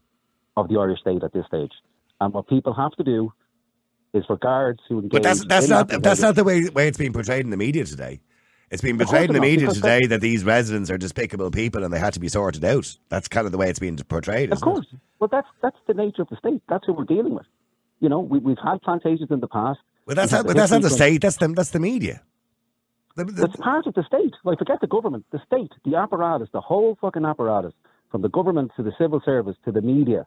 of the Irish state at this stage. And what people have to do is for guards who engage. But that's that's not that that's not the way way it's being portrayed in the media today. It's been portrayed in the media today that these residents are despicable people and they had to be sorted out. That's kind of the way it's being portrayed. Of course, it? Well, that's that's the nature of the state. That's who we're dealing with. You know, we, we've had plantations in the past. Well, that's not, but that's not the state. That's the that's the media. The, the, that's part of the state. Like, forget the government, the state, the apparatus, the whole fucking apparatus, from the government to the civil service to the media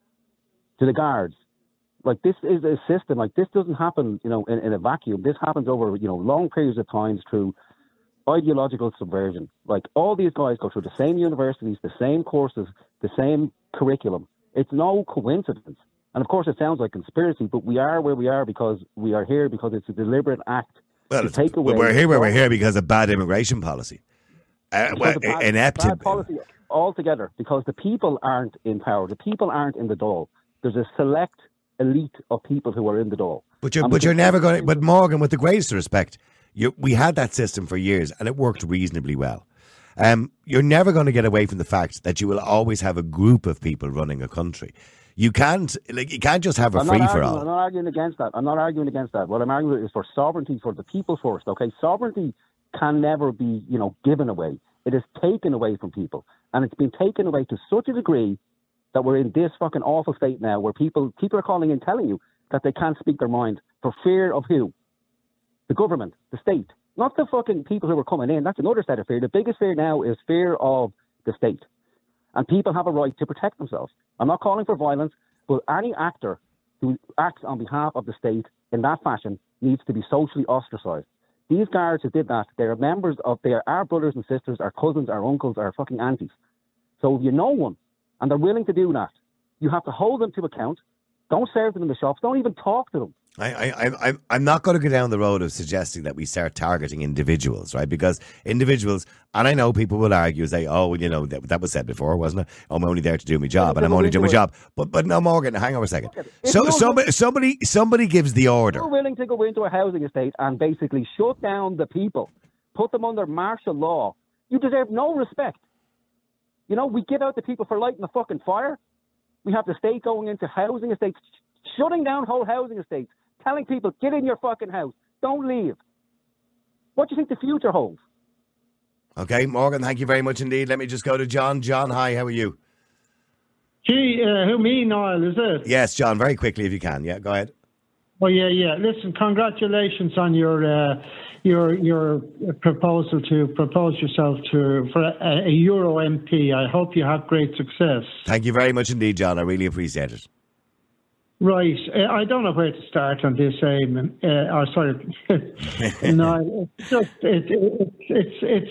to the guards. Like, this is a system. Like, this doesn't happen, you know, in, in a vacuum. This happens over, you know, long periods of times through ideological subversion. Like, all these guys go through the same universities, the same courses, the same curriculum. It's no coincidence. And of course, it sounds like conspiracy, but we are where we are because we are here because it's a deliberate act well, to take away. We're here where we're here because of bad immigration policy. Uh, well, bad, inept bad policy altogether, because the people aren't in power. The people aren't in the Dáil. There's a select elite of people who are in the Dáil. But you're, but you're never going to, but Morgan, with the greatest respect, you, we had that system for years and it worked reasonably well. Um, you're never going to get away from the fact that you will always have a group of people running a country. You can't, like, you can't just have a free for all. I'm not arguing against that. I'm not arguing against that. What I'm arguing is for sovereignty, for the people first. Okay, sovereignty can never be, you know, given away. It is taken away from people, and it's been taken away to such a degree that we're in this fucking awful state now, where people people are calling and telling you that they can't speak their mind for fear of who? The government, the state, not the fucking people who are coming in. That's another set of fear. The biggest fear now is fear of the state. And people have a right to protect themselves. I'm not calling for violence, but any actor who acts on behalf of the state in that fashion needs to be socially ostracized. These guards who did that, they are members of, they are our brothers and sisters, our cousins, our uncles, our fucking aunties. So if you know one and they're willing to do that, you have to hold them to account. Don't serve them in the shops. Don't even talk to them. I, I, I, I'm not going to go down the road of suggesting that we start targeting individuals, right? Because individuals, and I know people will argue, say, oh, well, you know, that, that was said before, wasn't it? Oh, I'm only there to do my job, and I'm only doing my job. But but no, Morgan, hang on a second. So somebody, somebody, somebody gives the order. You're willing to go into a housing estate and basically shut down the people, put them under martial law. You deserve no respect. You know, we give out the people for lighting the fucking fire. We have the state going into housing estates, shutting down whole housing estates, telling people, get in your fucking house, don't leave. What do you think the future holds? Okay, Morgan, thank you very much indeed. Let me just go to John. John, hi, how are you? Gee, uh, who, me, Niall, is it? Yes, John, very quickly if you can. Yeah, go ahead. Oh, yeah, yeah. Listen, congratulations on your uh, your your proposal to propose yourself to for a, a Euro M P. I hope you have great success. Thank you very much indeed, John. I really appreciate it. Right. Uh, I don't know where to start on this, Eamon. Uh, or sorry. No, it's just, it, it, it's, it's,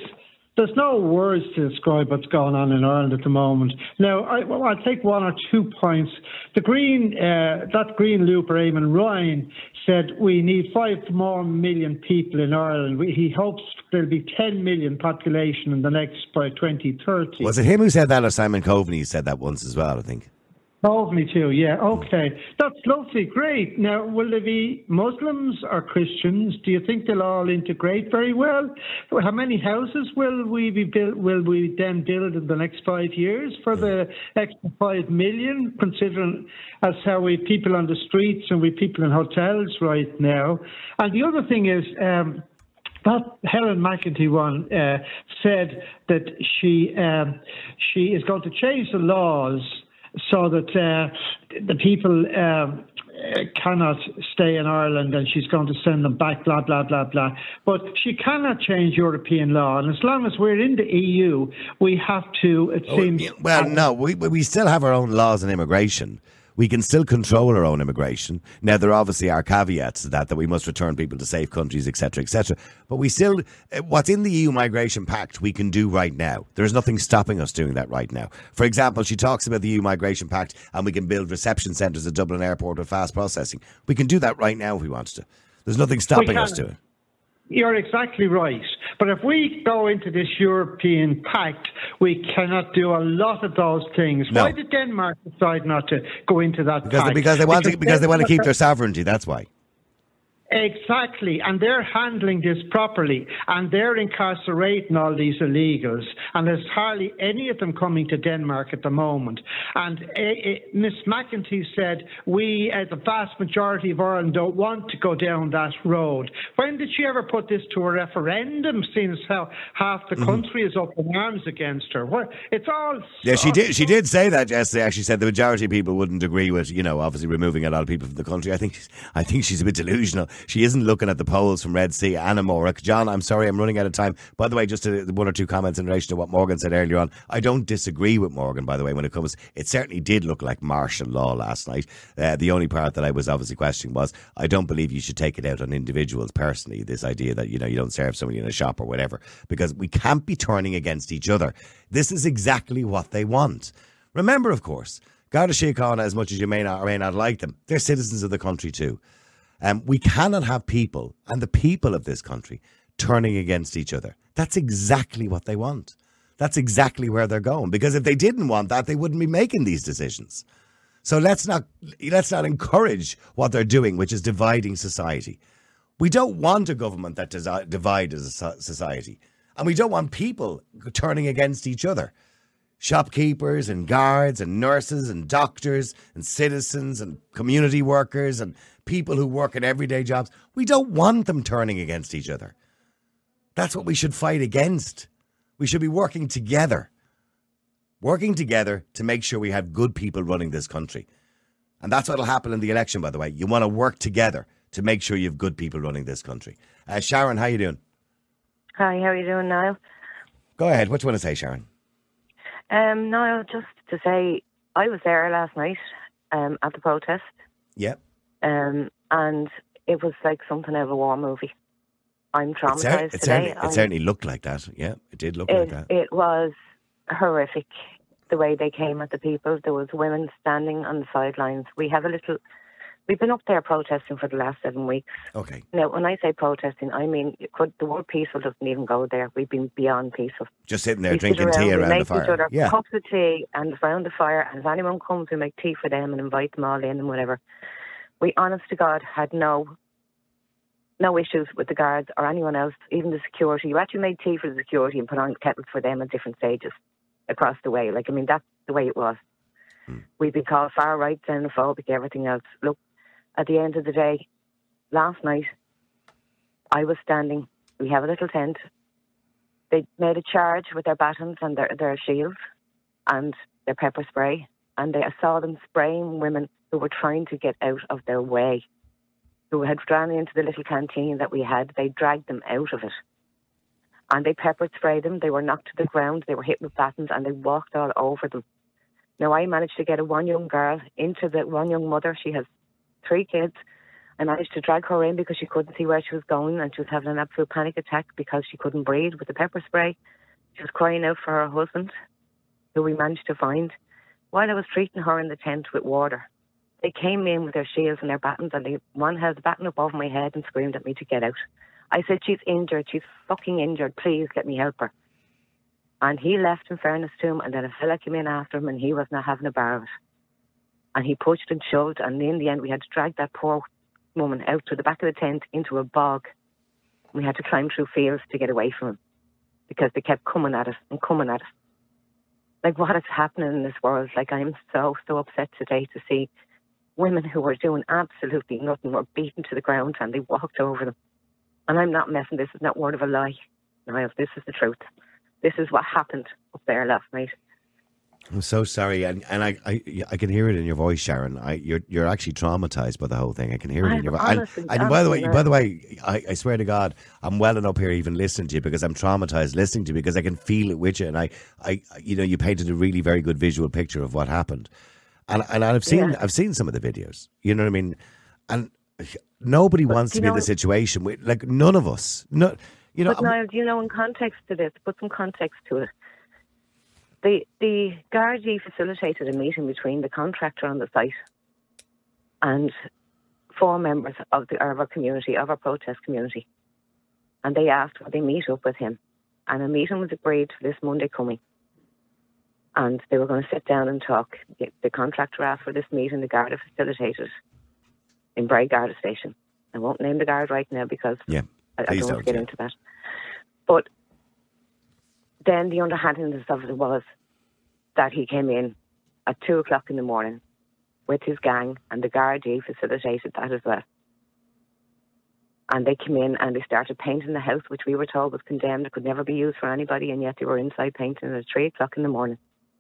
There's no words to describe what's going on in Ireland at the moment. Now, I, well, I'll take one or two points. The Green, uh, that Green Looper, Eamon Ryan, said we need five more million people in Ireland. We, he hopes there'll be ten million population in the next, by twenty thirty. Was it him who said that, or Simon Coveney who said that once as well, I think? Coveney too, yeah, okay. That's lovely, great. Now, will there be Muslims or Christians? Do you think they'll all integrate very well? How many houses will we be built? Will we then build in the next five years for the extra five million? Considering as how we people on the streets and we people in hotels right now. And the other thing is. Um, That Helen McEntee one uh, said that she um, she is going to change the laws so that uh, the people um, cannot stay in Ireland, and she's going to send them back, blah, blah, blah, blah. But she cannot change European law, and as long as we're in the E U, we have to, it oh, seems... Well, no, we we still have our own laws on immigration. We can still control our own immigration. Now, there obviously are caveats to that, that we must return people to safe countries, et cetera, et cetera. But we still, what's in the E U Migration Pact, we can do right now. There's nothing stopping us doing that right now. For example, she talks about the E U Migration Pact and we can build reception centres at Dublin Airport with fast processing. We can do that right now if we wanted to. There's nothing stopping us doing it. You're exactly right. But if we go into this European pact, we cannot do a lot of those things. No. Why did Denmark decide not to go into that because pact? They, because they want because to, because they want to keep their sovereignty, that's why. Exactly, and they're handling this properly, and they're incarcerating all these illegals, and there's hardly any of them coming to Denmark at the moment. And uh, uh, Miss McEntee said, we, uh, the vast majority of Ireland, don't want to go down that road. When did she ever put this to a referendum, since how half the country mm-hmm. is up in arms against her? What, it's all... Yeah, she did She did say that yesterday. Actually said the majority of people wouldn't agree with, you know, obviously removing a lot of people from the country. I think, I think she's a bit delusional. She isn't looking at the polls from Red C. Anna Morrick. John, I'm sorry, I'm running out of time. By the way, just a, one or two comments in relation to what Morgan said earlier on. I don't disagree with Morgan, by the way, when it comes... It certainly did look like martial law last night. Uh, the only part that I was obviously questioning was, I don't believe you should take it out on individuals personally, this idea that, you know, you don't serve somebody in a shop or whatever, because we can't be turning against each other. This is exactly what they want. Remember, of course, Garda Síochána, as much as you may not or may not like them, they're citizens of the country too. Um, we cannot have people, and the people of this country, turning against each other. That's exactly what they want. That's exactly where they're going. Because if they didn't want that, they wouldn't be making these decisions. So let's not let's not encourage what they're doing, which is dividing society. We don't want a government that does divide as a society. And we don't want people turning against each other. Shopkeepers and guards and nurses and doctors and citizens and community workers and people who work in everyday jobs. We don't want them turning against each other. That's what we should fight against. We should be working together. Working together to make sure we have good people running this country. And that's what will happen in the election, by the way. You want to work together to make sure you have good people running this country. Uh, Sharon, how you doing? Hi, how are you doing, Niall? Go ahead. What do you want to say, Sharon? Um, Niall, just to say, I was there last night um, at the protest. Yep. Um, and it was like something out of a war movie. I'm traumatized it cer- it today. Certainly, it I'm, certainly looked like that. Yeah, it did look it, like that. It was horrific, the way they came at the people. There was women standing on the sidelines. We have a little... We've been up there protesting for the last seven weeks. Okay. Now, when I say protesting, I mean, it could, the word peaceful doesn't even go there. We've been beyond peaceful. Just sitting there we drinking around, tea around we the make fire. each other Yeah. cups of tea and around the fire, and if anyone comes, we make tea for them and invite them all in and whatever. We, honest to God, had no no issues with the guards or anyone else, even the security. You actually made tea for the security and put on kettles for them at different stages across the way. Like, I mean, that's the way it was. Hmm. We've been called far right, xenophobic, everything else. Look, at the end of the day, last night, I was standing. We have a little tent. They made a charge with their batons and their, their shields and their pepper spray. And they, I saw them spraying women who were trying to get out of their way, who had ran into the little canteen that we had. They dragged them out of it. And they pepper sprayed them. They were knocked to the ground. They were hit with batons and they walked all over them. Now, I managed to get a one young girl into the one young mother. She has three kids. I managed to drag her in because she couldn't see where she was going and she was having an absolute panic attack because she couldn't breathe with the pepper spray. She was crying out for her husband, who we managed to find, while I was treating her in the tent with water. They came in with their shields and their batons, and they, one held the baton above my head and screamed at me to get out. I said, she's injured, she's fucking injured, please let me help her. And he left, in fairness to him, and then a fella came in after him, and he was not having a bar of it. And he pushed and shoved, and in the end we had to drag that poor woman out to the back of the tent into a bog. We had to climb through fields to get away from him, because they kept coming at us and coming at us. Like, what is happening in this world? Like, I'm so, so upset today to see women who were doing absolutely nothing were beaten to the ground and they walked over them. And I'm not messing, this is not word of a lie, Niall, this is the truth. This is what happened up there last night. I'm so sorry, and and I, I I can hear it in your voice, Sharon. I you're you're actually traumatized by the whole thing. I can hear it I'm in your voice. honestly, And, and by the way, honestly, by the way, I, I swear to God, I'm welling up here even listening to you because I'm traumatized listening to you because I can feel it with you, and I, I you know you painted a really very good visual picture of what happened, and and I've seen Yeah. I've seen some of the videos. You know what I mean? And nobody But wants do to you be in know- the situation. With, like none of us. No, you know. But Niall, do you know, in context to this, put some context to it. The the Gardaí facilitated a meeting between the contractor on the site and four members of the of our community, of our protest community, and they asked would they meet up with him, and a meeting was agreed for this Monday coming, and they were going to sit down and talk. The, the contractor asked for this meeting. The Garda facilitated it in Bray Garda Station. I won't name the guard right now because Yeah, I, I please don't want to don't, get yeah. into that. But then the underhandedness of it was that he came in at two o'clock in the morning with his gang, and the Gardaí facilitated that as well. And they came in and they started painting the house, which we were told was condemned. It could never be used for anybody, and yet they were inside painting it at three o'clock in the morning.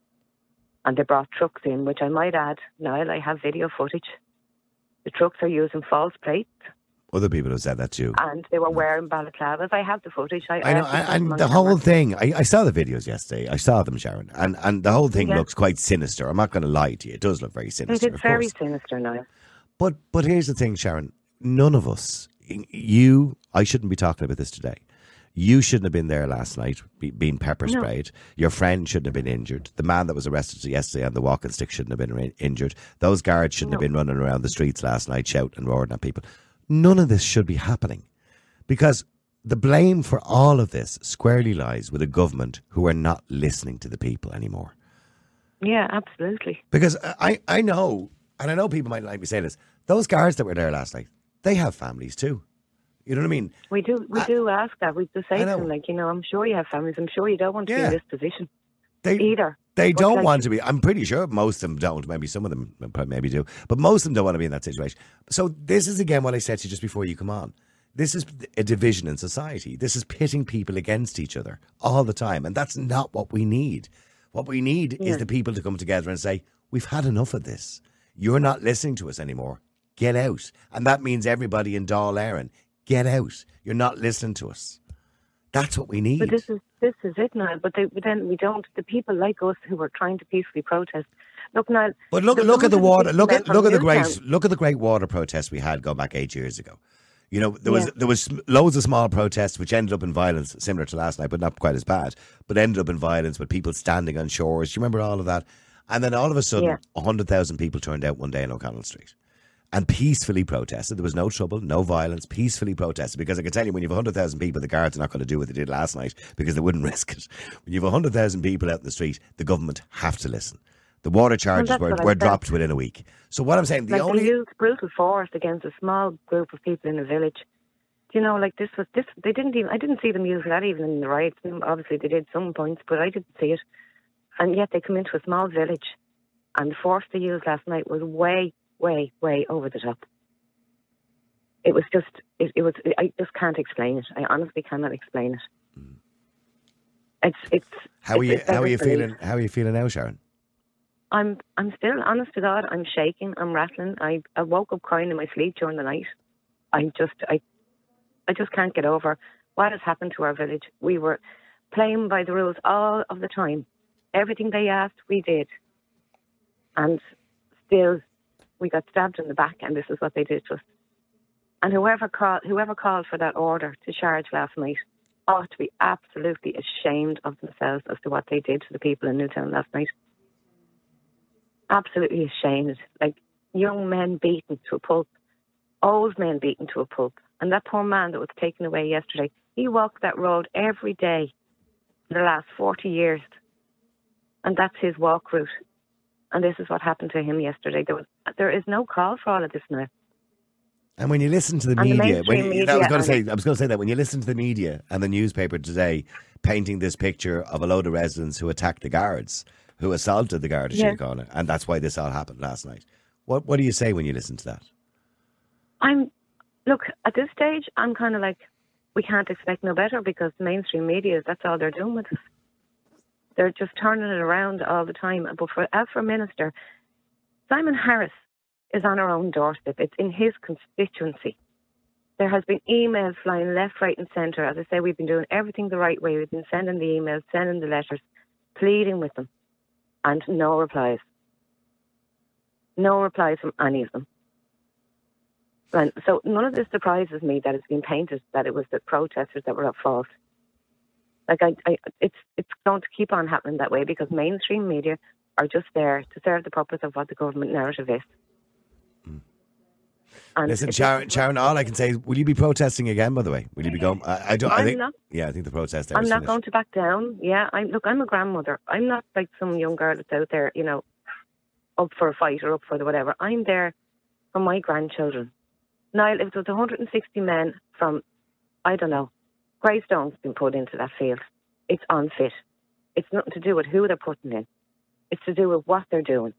And they brought trucks in, which I might add, Niall, I have video footage. The trucks are using false plates, Other people have said that too. and they were wearing balaclavas. I have the footage. I, I know, actually put them and on the camera. whole thing. I, I saw the videos yesterday. I saw them, Sharon, and and the whole thing Yeah. looks quite sinister. I'm not going to lie to you; it does look very sinister. It's of very course. sinister now. But but here's the thing, Sharon. None of us, you, I shouldn't be talking about this today. You shouldn't have been there last night, be, being pepper No. sprayed. Your friend shouldn't have been injured. The man that was arrested yesterday on the walking stick shouldn't have been in- injured. Those guards shouldn't have been running around the streets last night shouting and roaring at people. None of this should be happening, because the blame for all of this squarely lies with a government who are not listening to the people anymore. Yeah, absolutely. Because I, I know, and I know people might like me saying this, those guards that were there last night, they have families too. You know what I mean? We do we do ask that. We do say I to know. them, like, you know, I'm sure you have families. I'm sure you don't want to be Yeah. in this position They, either. They But, don't like, want to be. I'm pretty sure most of them don't. Maybe some of them probably maybe do. But most of them don't want to be in that situation. So this is, again, what I said to you just before you come on. This is a division in society. This is pitting people against each other all the time. And that's not what we need. What we need Yeah. is the people to come together and say, we've had enough of this. You're not listening to us anymore. Get out. And that means everybody in Dáil Éireann, get out. You're not listening to us. That's what we need. But this is this is it now. But, they, but then we don't. The people like us who are trying to peacefully protest. Look now. But look, the- look at the some of water. people Look went at from look at the great Newtown- look at the great water protest we had going back eight years ago. You know, there was Yeah. there was loads of small protests which ended up in violence, similar to last night, but not quite as bad. But ended up in violence with people standing on shores. Do you remember all of that? And then all of a sudden, Yeah. a hundred thousand people turned out one day in O'Connell Street and peacefully protested. There was no trouble, no violence, peacefully protested. Because I can tell you, when you have a hundred thousand people, the guards are not going to do what they did last night because they wouldn't risk it. When you have a hundred thousand people out in the street, the government have to listen. The water charges that's were, what I were said. dropped within a week. So what I'm saying, the like only they used brutal force against a small group of people in a village. Do you know, like this was this. They didn't even. I didn't see them use that even in the riots. Obviously, they did some points, but I didn't see it. And yet they come into a small village, and the force they used last night was way, way, way over the top. It was just. It, it was. I just can't explain it. I honestly cannot explain it. It's. It's. How are it's- you? it's How are you beyond belief. feeling? How are you feeling now, Sharon? I'm I'm still, honest to God, I'm shaking, I'm rattling. I, I woke up crying in my sleep during the night. I just I I just can't get over what has happened to our village. We were playing by the rules all of the time. Everything they asked, we did. And still we got stabbed in the back, and this is what they did to us. And whoever called whoever called for that order to charge last night, ought to be absolutely ashamed of themselves as to what they did to the people in Newtown last night. Absolutely ashamed. Like, young men beaten to a pulp, old men beaten to a pulp. And that poor man that was taken away yesterday, he walked that road every day for the last forty years. And that's his walk route. And this is what happened to him yesterday. There was, there is no call for all of this now. And when you listen to the And the media, when you, mainstream I was media going to say, and- I was going to say that when you listen to the media and the newspaper today, painting this picture of a load of residents who attacked the guards, who assaulted the guard at Yeah. Síochána, and that's why this all happened last night. What What do you say when you listen to that? I'm, look, at this stage, I'm kind of like, we can't expect no better because the mainstream media, that's all they're doing with us. They're just turning it around all the time. But for, as for Minister, Simon Harris is on our own doorstep. It's in his constituency. There has been emails flying left, right and centre. As I say, we've been doing everything the right way. We've been sending the emails, sending the letters, pleading with them, and no replies. No replies from any of them. And so none of this surprises me that it's been painted that it was the protesters that were at fault. Like I, I, it's it's going to keep on happening that way because mainstream media are just there to serve the purpose of what the government narrative is. And Listen, it's- Sharon, Sharon, all I can say is, will you be protesting again, by the way? Will you be going? I, I don't. I I'm think, not. Yeah, I think the protest there I'm is not finished. going to back down. Yeah, I'm look. I'm a grandmother. I'm not like some young girl that's out there, you know, up for a fight or up for the whatever. I'm there for my grandchildren. Niall, if it was one hundred sixty men from, I don't know, Greystone's been put into that field, it's unfit. It's nothing to do with who they're putting in. It's to do with what they're doing.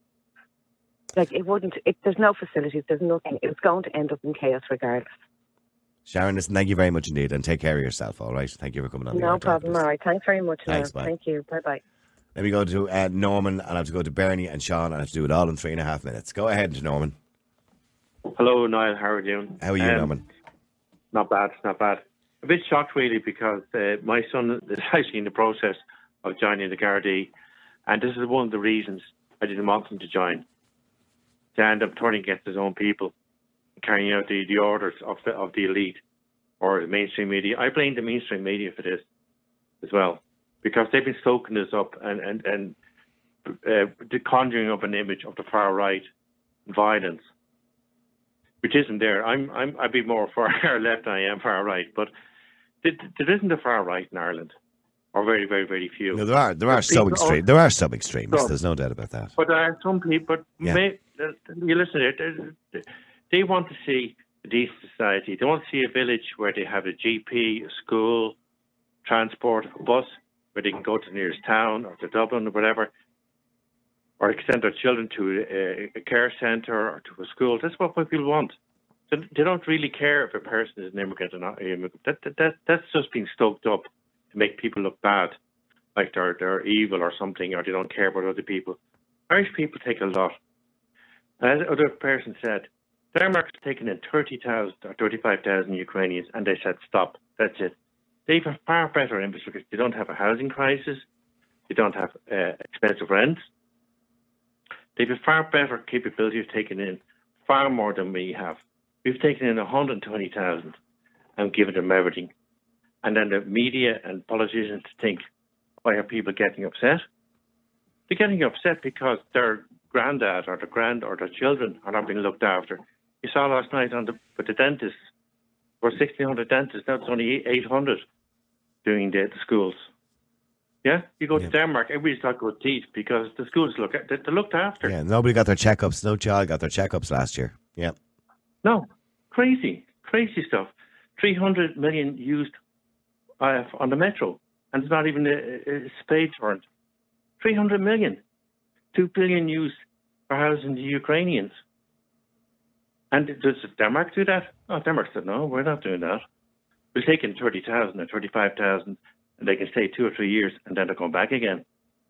Like, it wouldn't, it, there's no facilities, there's nothing. It's going to end up in chaos regardless. Sharon, listen, thank you very much indeed, and take care of yourself. All right, thank you for coming on. the No air, problem. All right. Thanks very much. Thanks, Niall. bye. Thank you. Bye-bye. Let me go to uh, Norman, and I have to go to Bernie and Sean, and I have to do it all in three and a half minutes. Go ahead, Norman. Hello, Niall. How are you doing? How are you, Um, Norman? Not bad, not bad. A bit shocked, really, because uh, my son is actually in the process of joining the Gardaí, and this is one of the reasons I didn't want him to join. To end up turning against his own people, carrying out the, the orders of the, of the elite or the mainstream media. I blame the mainstream media for this as well, because they've been stoking this up and, and, and uh, the conjuring up an image of the far right violence, which isn't there. I'm, I'm, I'd be more far left than I am far right, but there, there isn't a far right in Ireland, or very, very, very few. No, there are there are But sub people- extreme. There are sub extremes. So- There's no doubt about that. But there are some people, but Yeah. may, uh, you listen to it, they, they want to see a decent society. They want to see a village where they have a G P, a school, transport, a bus, where they can go to the nearest town or to Dublin or whatever, or send their children to a, a care centre or to a school. That's what people want. They, they don't really care if a person is an immigrant or not an immigrant. That, that, that, that's just being stoked up to make people look bad, like they're, they're evil or something, or they don't care about other people. Irish people take a lot. As another person said, Denmark's taken in thirty thousand or thirty-five thousand Ukrainians, and they said, stop, that's it. They have a far better infrastructure. They don't have a housing crisis. They don't have uh, expensive rents. They have a far better capability of taking in far more than we have. We've taken in one hundred twenty thousand and given them everything. And then the media and politicians think, why are people getting upset? They're getting upset because their granddad or their grand or their children are not being looked after. You saw last night on the with the dentists, there were sixteen hundred dentists, now it's only eight hundred doing the, the schools. Yeah, you go to Denmark, everybody's got good teeth because the schools look at, they're looked after. Yeah, nobody got their checkups. No child got their checkups last year. Yeah. No, crazy, crazy stuff. three hundred million used uh, on the metro, and it's not even a, a spade turned. three hundred million. two billion used for housing the Ukrainians. And does Denmark do that? No, Denmark said, no, we're not doing that. We're taking thirty thousand or thirty-five thousand, and they can stay two or three years, and then they're going back again.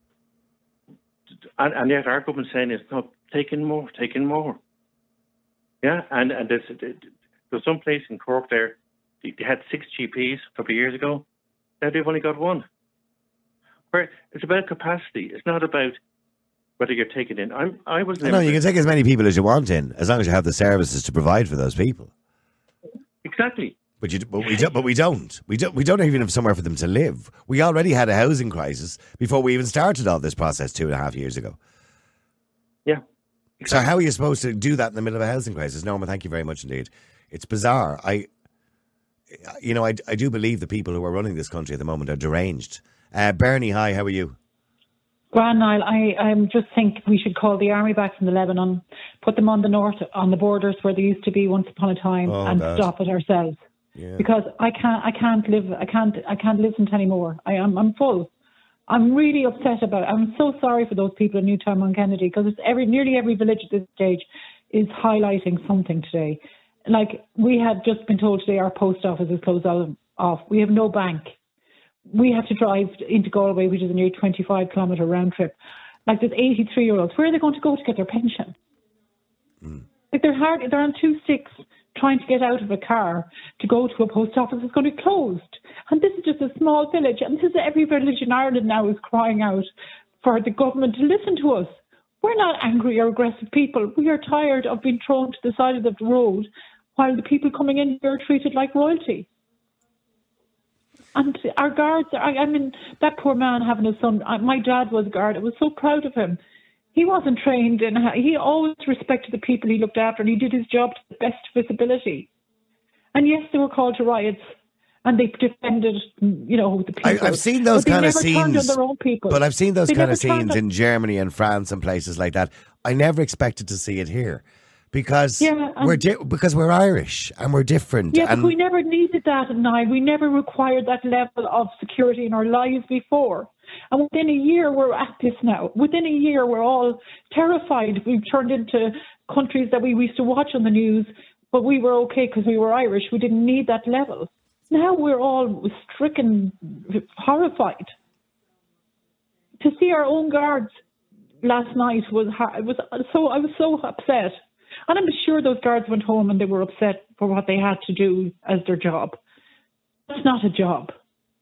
And, and yet our government's saying it's not taking more, taking more. Yeah, and, and there's, there's some place in Cork there, they had six G Ps a couple of years ago. Now they've only got one. Where it's about capacity. It's not about whether you're taking in. I'm, I was. No, you can take as many people as you want in, as long as you have the services to provide for those people. Exactly. But you, but we don't. But we don't. We don't. We don't even have somewhere for them to live. We already had a housing crisis before we even started all this process two and a half years ago. Yeah. Exactly. So how are you supposed to do that in the middle of a housing crisis? Norma, thank you very much indeed. It's bizarre. I, you know, I, I do believe the people who are running this country at the moment are deranged. Uh, Bernie, hi. How are you? Grand Niall, I I just think we should call the army back from the Lebanon, put them on the north, on the borders where they used to be once upon a time, oh, and God. stop it ourselves. Yeah. Because I can't, I can't live, I can't, I can't listen to anymore. I am, I'm full. I'm really upset about it. I'm so sorry for those people in Newtown on Kennedy, because it's every, nearly every village at this stage is highlighting something today. Like, we had just been told today our post office is closed off. We have no bank. We have to drive into Galway, which is a near twenty-five kilometre round trip. Like, there's eighty-three-year-olds. Where are they going to go to get their pension? Mm. Like, they're hard, they're on two sticks trying to get out of a car to go to a post office that's going to be closed. And this is just a small village. And this is every village in Ireland now is crying out for the government to listen to us. We're not angry or aggressive people. We are tired of being thrown to the side of the road while the people coming in here are treated like royalty. And our guards, I, I mean, that poor man having his son, my dad was a guard. I was so proud of him. He wasn't trained in, he always respected the people he looked after, and he did his job to the best of his ability. And yes, they were called to riots, and they defended, you know, the people. I, I've seen those kind of scenes, their own people. But I've seen those they kind of scenes on... in Germany and France and places like that. I never expected to see it here. Because yeah, we're di- because we're Irish and we're different. Yeah, and but we never needed that at Niall. We never required that level of security in our lives before. And within a year, we're at this now. Within a year, we're all terrified. We've turned into countries that we used to watch on the news, but we were okay because we were Irish. We didn't need that level. Now we're all stricken, horrified. To see our own guards last night was hard. It was so. I was so upset. And I'm sure those guards went home and they were upset for what they had to do as their job. That's not a job.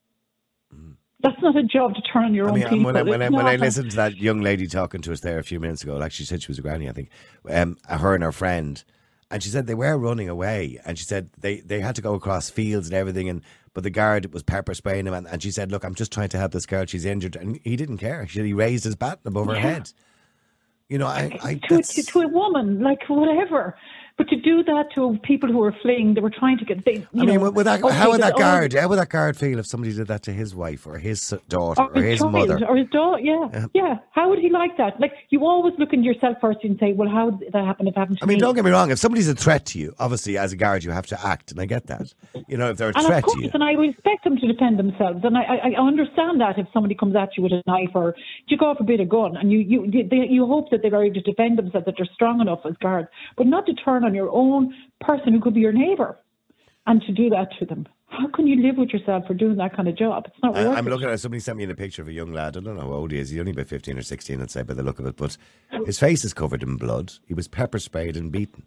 Mm. That's not a job to turn on your I own mean, people. When I, when, I, when not. I listened to that young lady talking to us there a few minutes ago, like she said she was a granny, I think, um, her and her friend, and she said they were running away, and she said they, they had to go across fields and everything, and but the guard was pepper spraying him, and, and she said, look, I'm just trying to help this girl, she's injured, and he didn't care. She said he raised his baton above yeah. her head. You know, I, I to, to, to a woman, like whatever, but to do that to people who were fleeing, they were trying to get. They, you I mean, know, would that, okay, how would that guard? All, how would that guard feel if somebody did that to his wife or his daughter or, or his, his child, mother or his daughter? Yeah, yeah, yeah. How would he like that? Like, you always look into yourself first and say, "Well, how did that happen? If it happened to I mean, me?" don't get me wrong. If somebody's a threat to you, obviously, as a guard, you have to act, and I get that. You know, if they're a and threat of course, to you, and I would expect them to defend themselves, and I, I, I understand that if somebody comes at you with a knife or you go off a bit of gun, and you you they, you hope that they're able to defend themselves, that they're strong enough as guards, but not to turn on your own person who could be your neighbour and to do that to them. How can you live with yourself for doing that kind of job? It's not I, worth I'm it. looking at somebody sent me in a picture of a young lad. I don't know how old he is. He's only about fifteen or sixteen, I'd say, by the look of it. But his face is covered in blood. He was pepper sprayed and beaten.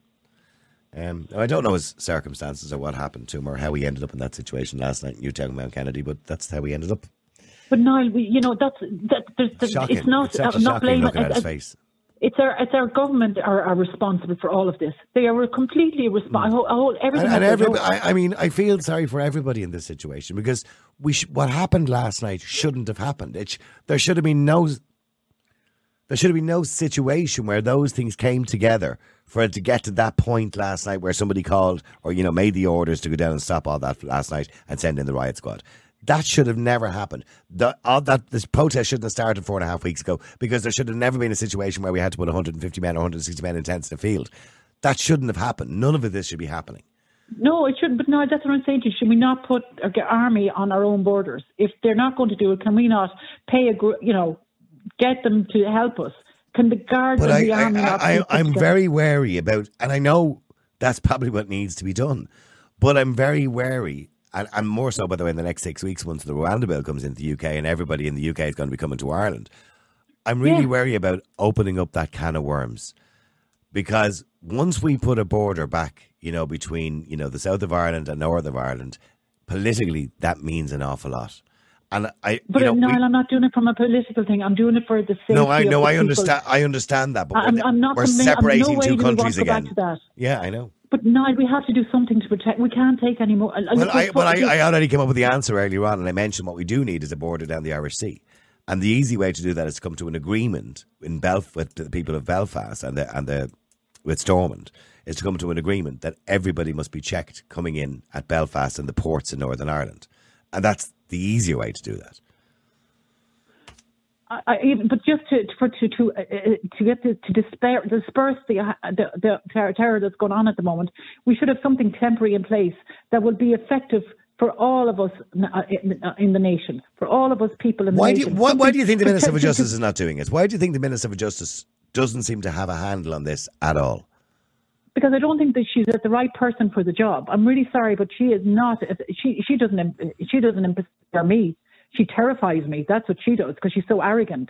Um, I don't know his circumstances or what happened to him or how he ended up in that situation last night in Newtown, Mount Kennedy, but that's how he ended up. But Niall, we, you know, that's that. There's, there's, Shocking. It's not. It's actually I'm not shocking blaming. looking at uh, his face. It's our it's our government are, are responsible for all of this. They are completely responsible. Mm. Everything. And, and every, I, I mean, I feel sorry for everybody in this situation because we sh- what happened last night shouldn't have happened. It sh- there should have been no. There should have been no situation where those things came together for it to get to that point last night where somebody called or, you know, made the orders to go down and stop all that last night and send in the riot squad. That should have never happened. The, all that this protest shouldn't have started four and a half weeks ago because there should have never been a situation where we had to put one hundred fifty men or one hundred sixty men in tents in the field. That shouldn't have happened. None of this should be happening. No, it shouldn't. But no, that's what I'm saying to you. Should we not put our army on our own borders? If they're not going to do it, can we not pay a, you know, get them to help us? Can the guards but and I, the army I, not I, put I'm together? very wary about, and I know that's probably what needs to be done, but I'm very wary. And, and more so, by the way, in the next six weeks, once the Rwanda bill comes into the U K and everybody in the U K is going to be coming to Ireland, I'm really Yeah. wary about opening up that can of worms. Because once we put a border back, you know, between, you know, the south of Ireland and north of Ireland, politically, that means an awful lot. And I, But you know, Niall, we, I'm not doing it from a political thing. I'm doing it for the safety no, I know, of the I people. understand, I understand that, but I'm, we're, I'm not we're convinced- separating I'm no way two do we want countries to go back again. to that. Yeah, I know. But Niall, we have to do something to protect. We can't take any more. Well, I, well I, I already came up with the answer earlier on, and I mentioned what we do need is a border down the Irish Sea. And the easy way to do that is to come to an agreement in Belf- with the people of Belfast and the, and the, with Stormont, is to come to an agreement that everybody must be checked coming in at Belfast and the ports in Northern Ireland. And that's the easier way to do that. I, even, but just to for to to uh, to get to, to despair, disperse the, uh, the the terror, terror that's going on at the moment, we should have something temporary in place that will be effective for all of us in, in the nation, for all of us people in the why nation. Do you, why, why do you think the Minister for Justice is not doing it? Why do you think the Minister for Justice doesn't seem to have a handle on this at all? Because I don't think that she's the right person for the job. I'm really sorry, but she is not. She she doesn't she doesn't inspire me. She terrifies me. That's what she does because she's so arrogant.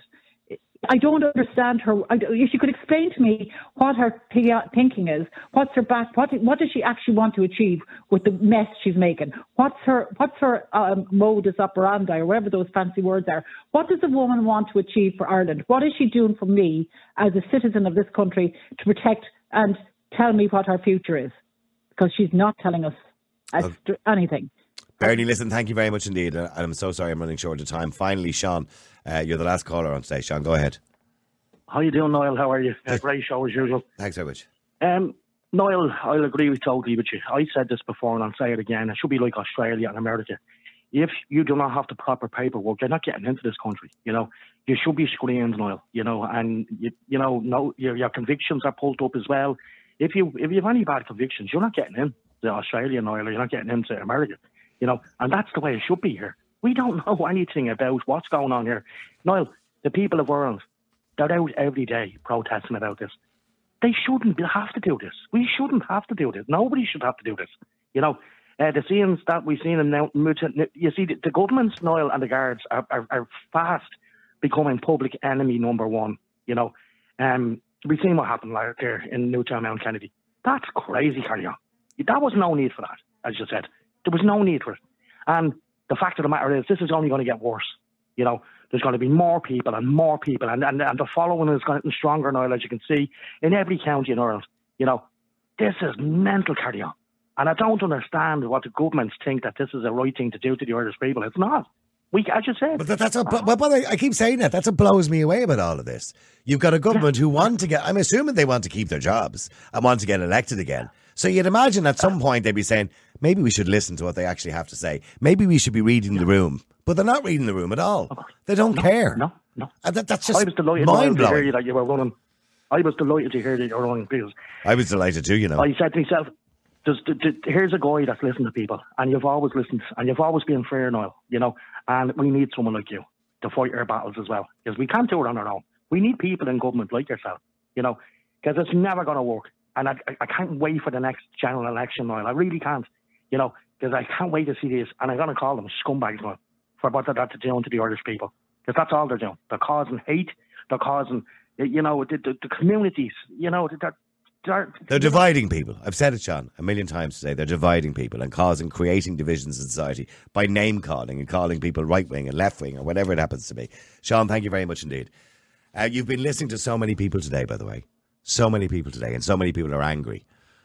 I don't understand her. I, if she could explain to me what her thinking is, what's her back, what what does she actually want to achieve with the mess she's making? What's her what's her um, modus operandi, or whatever those fancy words are? What does a woman want to achieve for Ireland? What is she doing for me as a citizen of this country to protect and tell me what her future is? Because she's not telling us okay. anything. Bernie, listen, thank you very much indeed. And I'm so sorry I'm running short of time. Finally, Sean, uh, you're the last caller on today. Sean, go ahead. How you doing, Niall? How are you? Uh, great show as usual. Thanks very much. Um, Niall, I'll agree with totally with you. I said this before and I'll say it again. It should be like Australia and America. If you do not have the proper paperwork, you're not getting into this country. You know, you should be screened, Niall. You know, and you, you know, no, your, your convictions are pulled up as well. If you if you have any bad convictions, you're not getting in to Australia, Niall, or you're not getting into America. You know, and that's the way it should be here. We don't know anything about what's going on here. Niall, the people of Ireland, they're out every day protesting about this. They shouldn't have to do this. We shouldn't have to do this. Nobody should have to do this. You know, uh, the scenes that we've seen in now, you see, the, the governments, Niall, and the guards are, are, are fast becoming public enemy number one. You know, um, we've seen what happened like there in Newtown, Mount Kennedy. That's crazy, carry on. That was no need for that, as you said. There was no need for it. And the fact of the matter is, this is only going to get worse. You know, there's going to be more people and more people, and, and, and the following is getting stronger now, as you can see, in every county in Ireland. You know, this is mental, carry on. And I don't understand what the governments think that this is the right thing to do to the Irish people. It's not. We, as you said. But that, that's a, but, but I, I keep saying that. That's what blows me away about all of this. You've got a government who want to get, I'm assuming they want to keep their jobs and want to get elected again. So you'd imagine at some point they'd be saying, maybe we should listen to what they actually have to say. Maybe we should be reading the room. But they're not reading the room at all. They don't no, care. No, no. And that, that's just I was delighted mind to hear blowing. you that you were running. I was delighted to hear that you were running because I was delighted too, you know. I said to myself, there's, here's a guy that's listening to people, and you've always listened, and you've always been fair, Niall, you know, and we need someone like you to fight our battles as well, because we can't do it on our own. We need people in government like yourself, you know, because it's never going to work. And I, I can't wait for the next general election, Niall. I really can't, you know, because I can't wait to see this. And I'm going to call them scumbags, Niall, for what they're doing to the Irish people. Because that's all they're doing. They're causing hate. They're causing, you know, the, the, the communities, you know, they're, they're, they're dividing people. I've said it, Sean, a million times today. They're dividing people and causing, creating divisions in society by name calling and calling people right wing and left wing or whatever it happens to be. Sean, thank you very much indeed. Uh, you've been listening to so many people today, by the way. So many people today, and so many people are angry.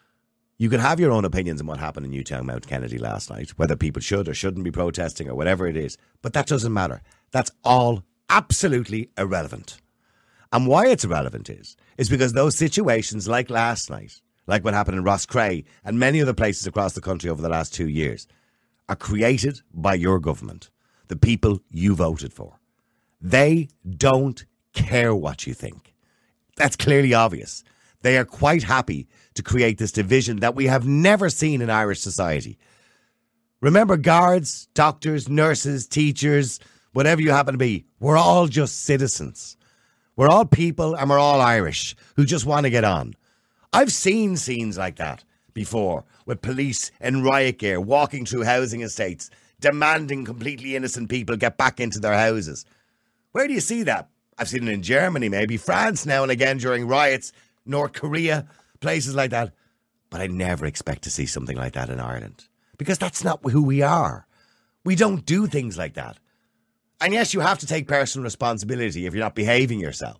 You can have your own opinions on what happened in Newtown Mount Kennedy last night, whether people should or shouldn't be protesting or whatever it is, but that doesn't matter. That's all absolutely irrelevant. And why it's irrelevant is, is because those situations like last night, like what happened in Rosscray and many other places across the country over the last two years, are created by your government, the people you voted for. They don't care what you think. That's clearly obvious. They are quite happy to create this division that we have never seen in Irish society. Remember, guards, doctors, nurses, teachers, whatever you happen to be, we're all just citizens. We're all people and we're all Irish who just want to get on. I've seen scenes like that before with police in riot gear walking through housing estates, demanding completely innocent people get back into their houses. Where do you see that? I've seen it in Germany, maybe France now and again during riots, North Korea, places like that. But I never expect to see something like that in Ireland because that's not who we are. We don't do things like that. And yes, you have to take personal responsibility if you're not behaving yourself.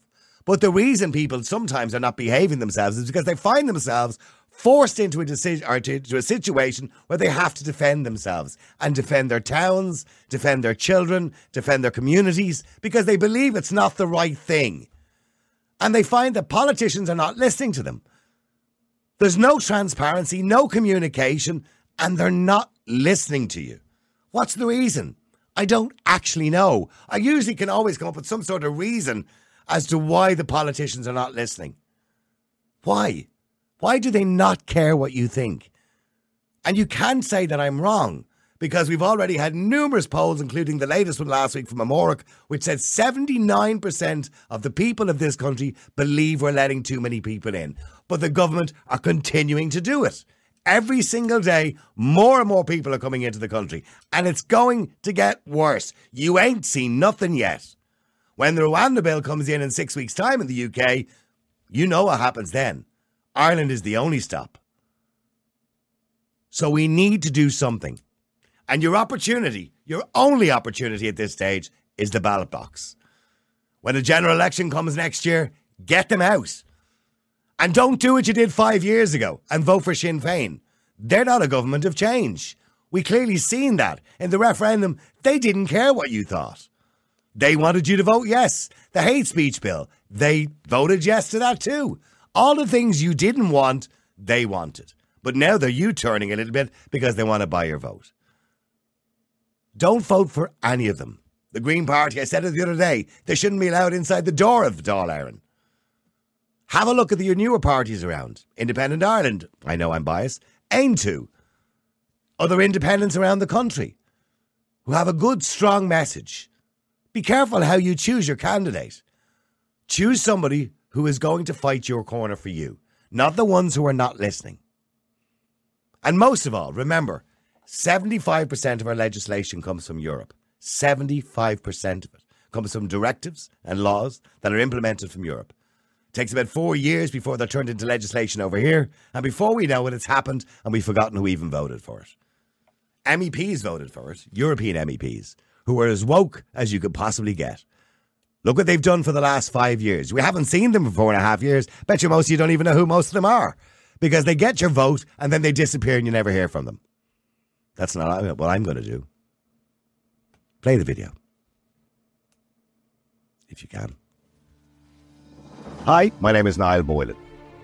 But the reason people sometimes are not behaving themselves is because they find themselves forced into a decision or to, to a situation where they have to defend themselves and defend their towns, defend their children, defend their communities, because they believe it's not the right thing. And they find that politicians are not listening to them. There's no transparency, no communication, and they're not listening to you. What's the reason? I don't actually know. I usually can always come up with some sort of reason as to why the politicians are not listening. Why? Why do they not care what you think? And you can't say that I'm wrong, because we've already had numerous polls, including the latest one last week from Amórach, which said seventy-nine percent of the people of this country believe we're letting too many people in. But the government are continuing to do it. Every single day, more and more people are coming into the country. And it's going to get worse. You ain't seen nothing yet. When the Rwanda bill comes in in six weeks' time in the U K, you know what happens then. Ireland is the only stop. So we need to do something. And your opportunity, your only opportunity at this stage, is the ballot box. When a general election comes next year, get them out. And don't do what you did five years ago and vote for Sinn Féin. They're not a government of change. We clearly seen that. In the referendum, they didn't care what you thought. They wanted you to vote yes. The hate speech bill, they voted yes to that too. All the things you didn't want, they wanted. But now they're U-turning a little bit because they want to buy your vote. Don't vote for any of them. The Green Party, I said it the other day, they shouldn't be allowed inside the door of Dáil Éireann. Have a look at the newer parties around. Independent Ireland, I know I'm biased, aim to. Other independents around the country who have a good, strong message. Be careful how you choose your candidate. Choose somebody who is going to fight your corner for you, not the ones who are not listening. And most of all, remember, seventy-five percent of our legislation comes from Europe. seventy-five percent of it comes from directives and laws that are implemented from Europe. It takes about four years before they're turned into legislation over here, and before we know it, it's happened and we've forgotten who even voted for it. M E Ps voted for it, European M E Ps, who are as woke as you could possibly get. Look what they've done for the last five years. We haven't seen them for four and a half years. Bet you most of you don't even know who most of them are, because they get your vote and then they disappear and you never hear from them. That's not what I'm going to do. Play the video, if you can. Hi, my name is Niall Boylan.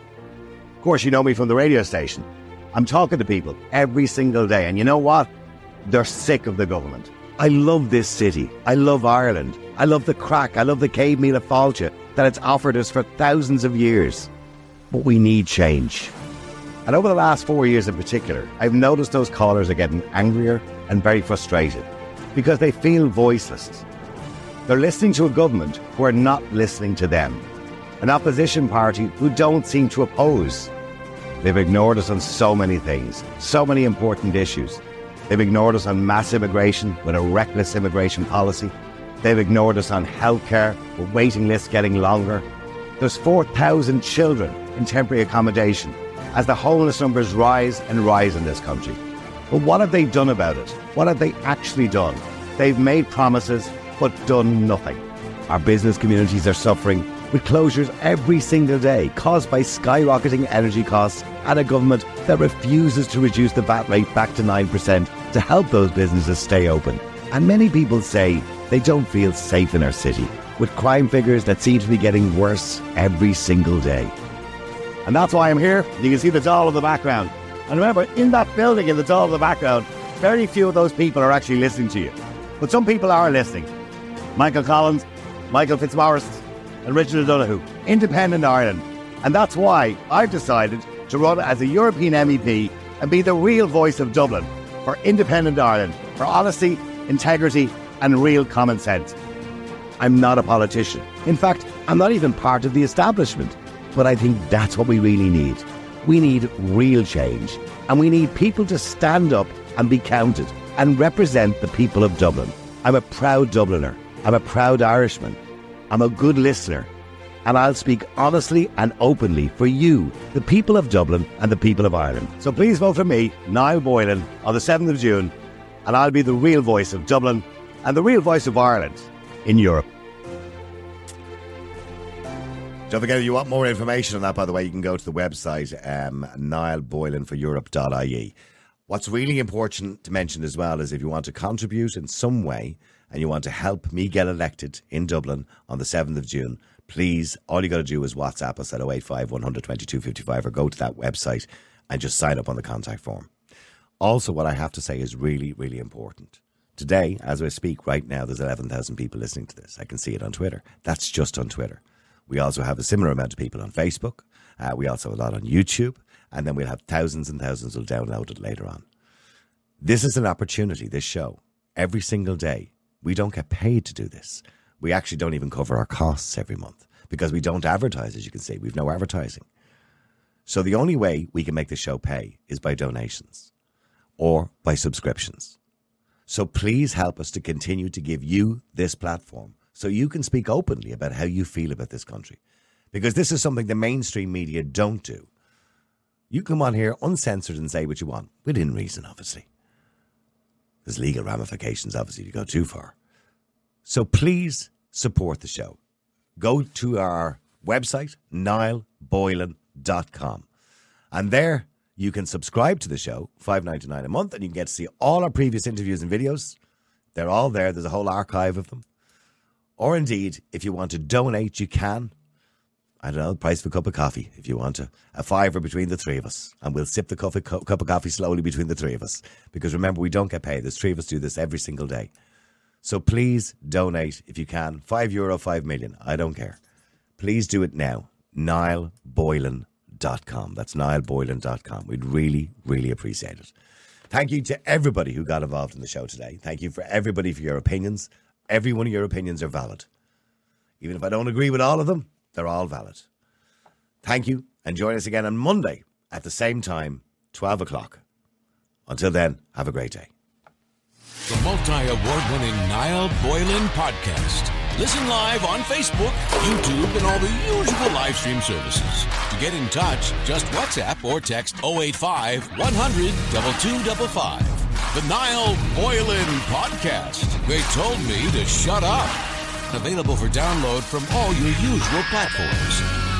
Of course, you know me from the radio station. I'm talking to people every single day, and you know what? They're sick of the government. I love this city. I love Ireland. I love the crack. I love the cave meal of Fáilte that it's offered us for thousands of years. But we need change. And over the last four years in particular, I've noticed those callers are getting angrier and very frustrated because they feel voiceless. They're listening to a government who are not listening to them. An opposition party who don't seem to oppose. They've ignored us on so many things, so many important issues. They've ignored us on mass immigration with a reckless immigration policy. They've ignored us on healthcare with waiting lists getting longer. There's four thousand children in temporary accommodation as the homeless numbers rise and rise in this country. But what have they done about it? What have they actually done? They've made promises but done nothing. Our business communities are suffering with closures every single day caused by skyrocketing energy costs and a government that refuses to reduce the V A T rate back to nine percent to help those businesses stay open. And many people say they don't feel safe in our city, with crime figures that seem to be getting worse every single day. And that's why I'm here. You can see the Dáil in the background. And remember, in that building in the Dáil in the background, very few of those people are actually listening to you. But some people are listening. Michael Collins, Michael Fitzmaurice, and Richard O'Donoghue, Independent Ireland. And that's why I've decided to run as a European M E P and be the real voice of Dublin for Independent Ireland, for honesty, integrity, and real common sense. I'm not a politician. In fact, I'm not even part of the establishment. But I think that's what we really need. We need real change. And we need people to stand up and be counted and represent the people of Dublin. I'm a proud Dubliner. I'm a proud Irishman. I'm a good listener. And I'll speak honestly and openly for you, the people of Dublin and the people of Ireland. So please vote for me, Niall Boylan, on the seventh of June, and I'll be the real voice of Dublin and the real voice of Ireland in Europe. Don't forget, if you want more information on that, by the way, you can go to the website, um, niall boylan for europe dot I E. What's really important to mention as well is if you want to contribute in some way and you want to help me get elected in Dublin on the seventh of June, please, all you got to do is WhatsApp us at oh eight five, one hundred, twenty-two fifty-five or go to that website and just sign up on the contact form. Also, what I have to say is really, really important. Today, as I speak right now, there's eleven thousand people listening to this. I can see it on Twitter. That's just on Twitter. We also have a similar amount of people on Facebook. Uh, we also have a lot on YouTube. And then we'll have thousands and thousands will download it later on. This is an opportunity, this show, every single day. We don't get paid to do this. We actually don't even cover our costs every month because we don't advertise, as you can see. We've no advertising. So the only way we can make the show pay is by donations or by subscriptions. So please help us to continue to give you this platform so you can speak openly about how you feel about this country. Because this is something the mainstream media don't do. You come on here uncensored and say what you want, within reason, obviously. There's legal ramifications, obviously, if you go too far. So please support the show. Go to our website, niall boylan dot com. And there you can subscribe to the show, five dollars ninety-nine a month, and you can get to see all our previous interviews and videos. They're all there. There's a whole archive of them. Or indeed, if you want to donate, you can. I don't know, the price of a cup of coffee, if you want to. A fiver between the three of us. And we'll sip the cup of, cup of coffee slowly between the three of us. Because remember, we don't get paid. There's three of us do this every single day. So please donate if you can. Five euro, five million. I don't care. Please do it now. niall boylan dot com. That's niall boylan dot com. We'd really, really appreciate it. Thank you to everybody who got involved in the show today. Thank you for everybody for your opinions. Every one of your opinions are valid. Even if I don't agree with all of them, they're all valid. Thank you, and join us again on Monday at the same time, twelve o'clock. Until then, have a great day. The multi-award-winning Niall Boylan Podcast. Listen live on Facebook, YouTube, and all the usual live stream services. To get in touch, just WhatsApp or text oh eight five, one hundred, two two five five. The Niall Boylan Podcast. They told me to shut up. Available for download from all your usual platforms.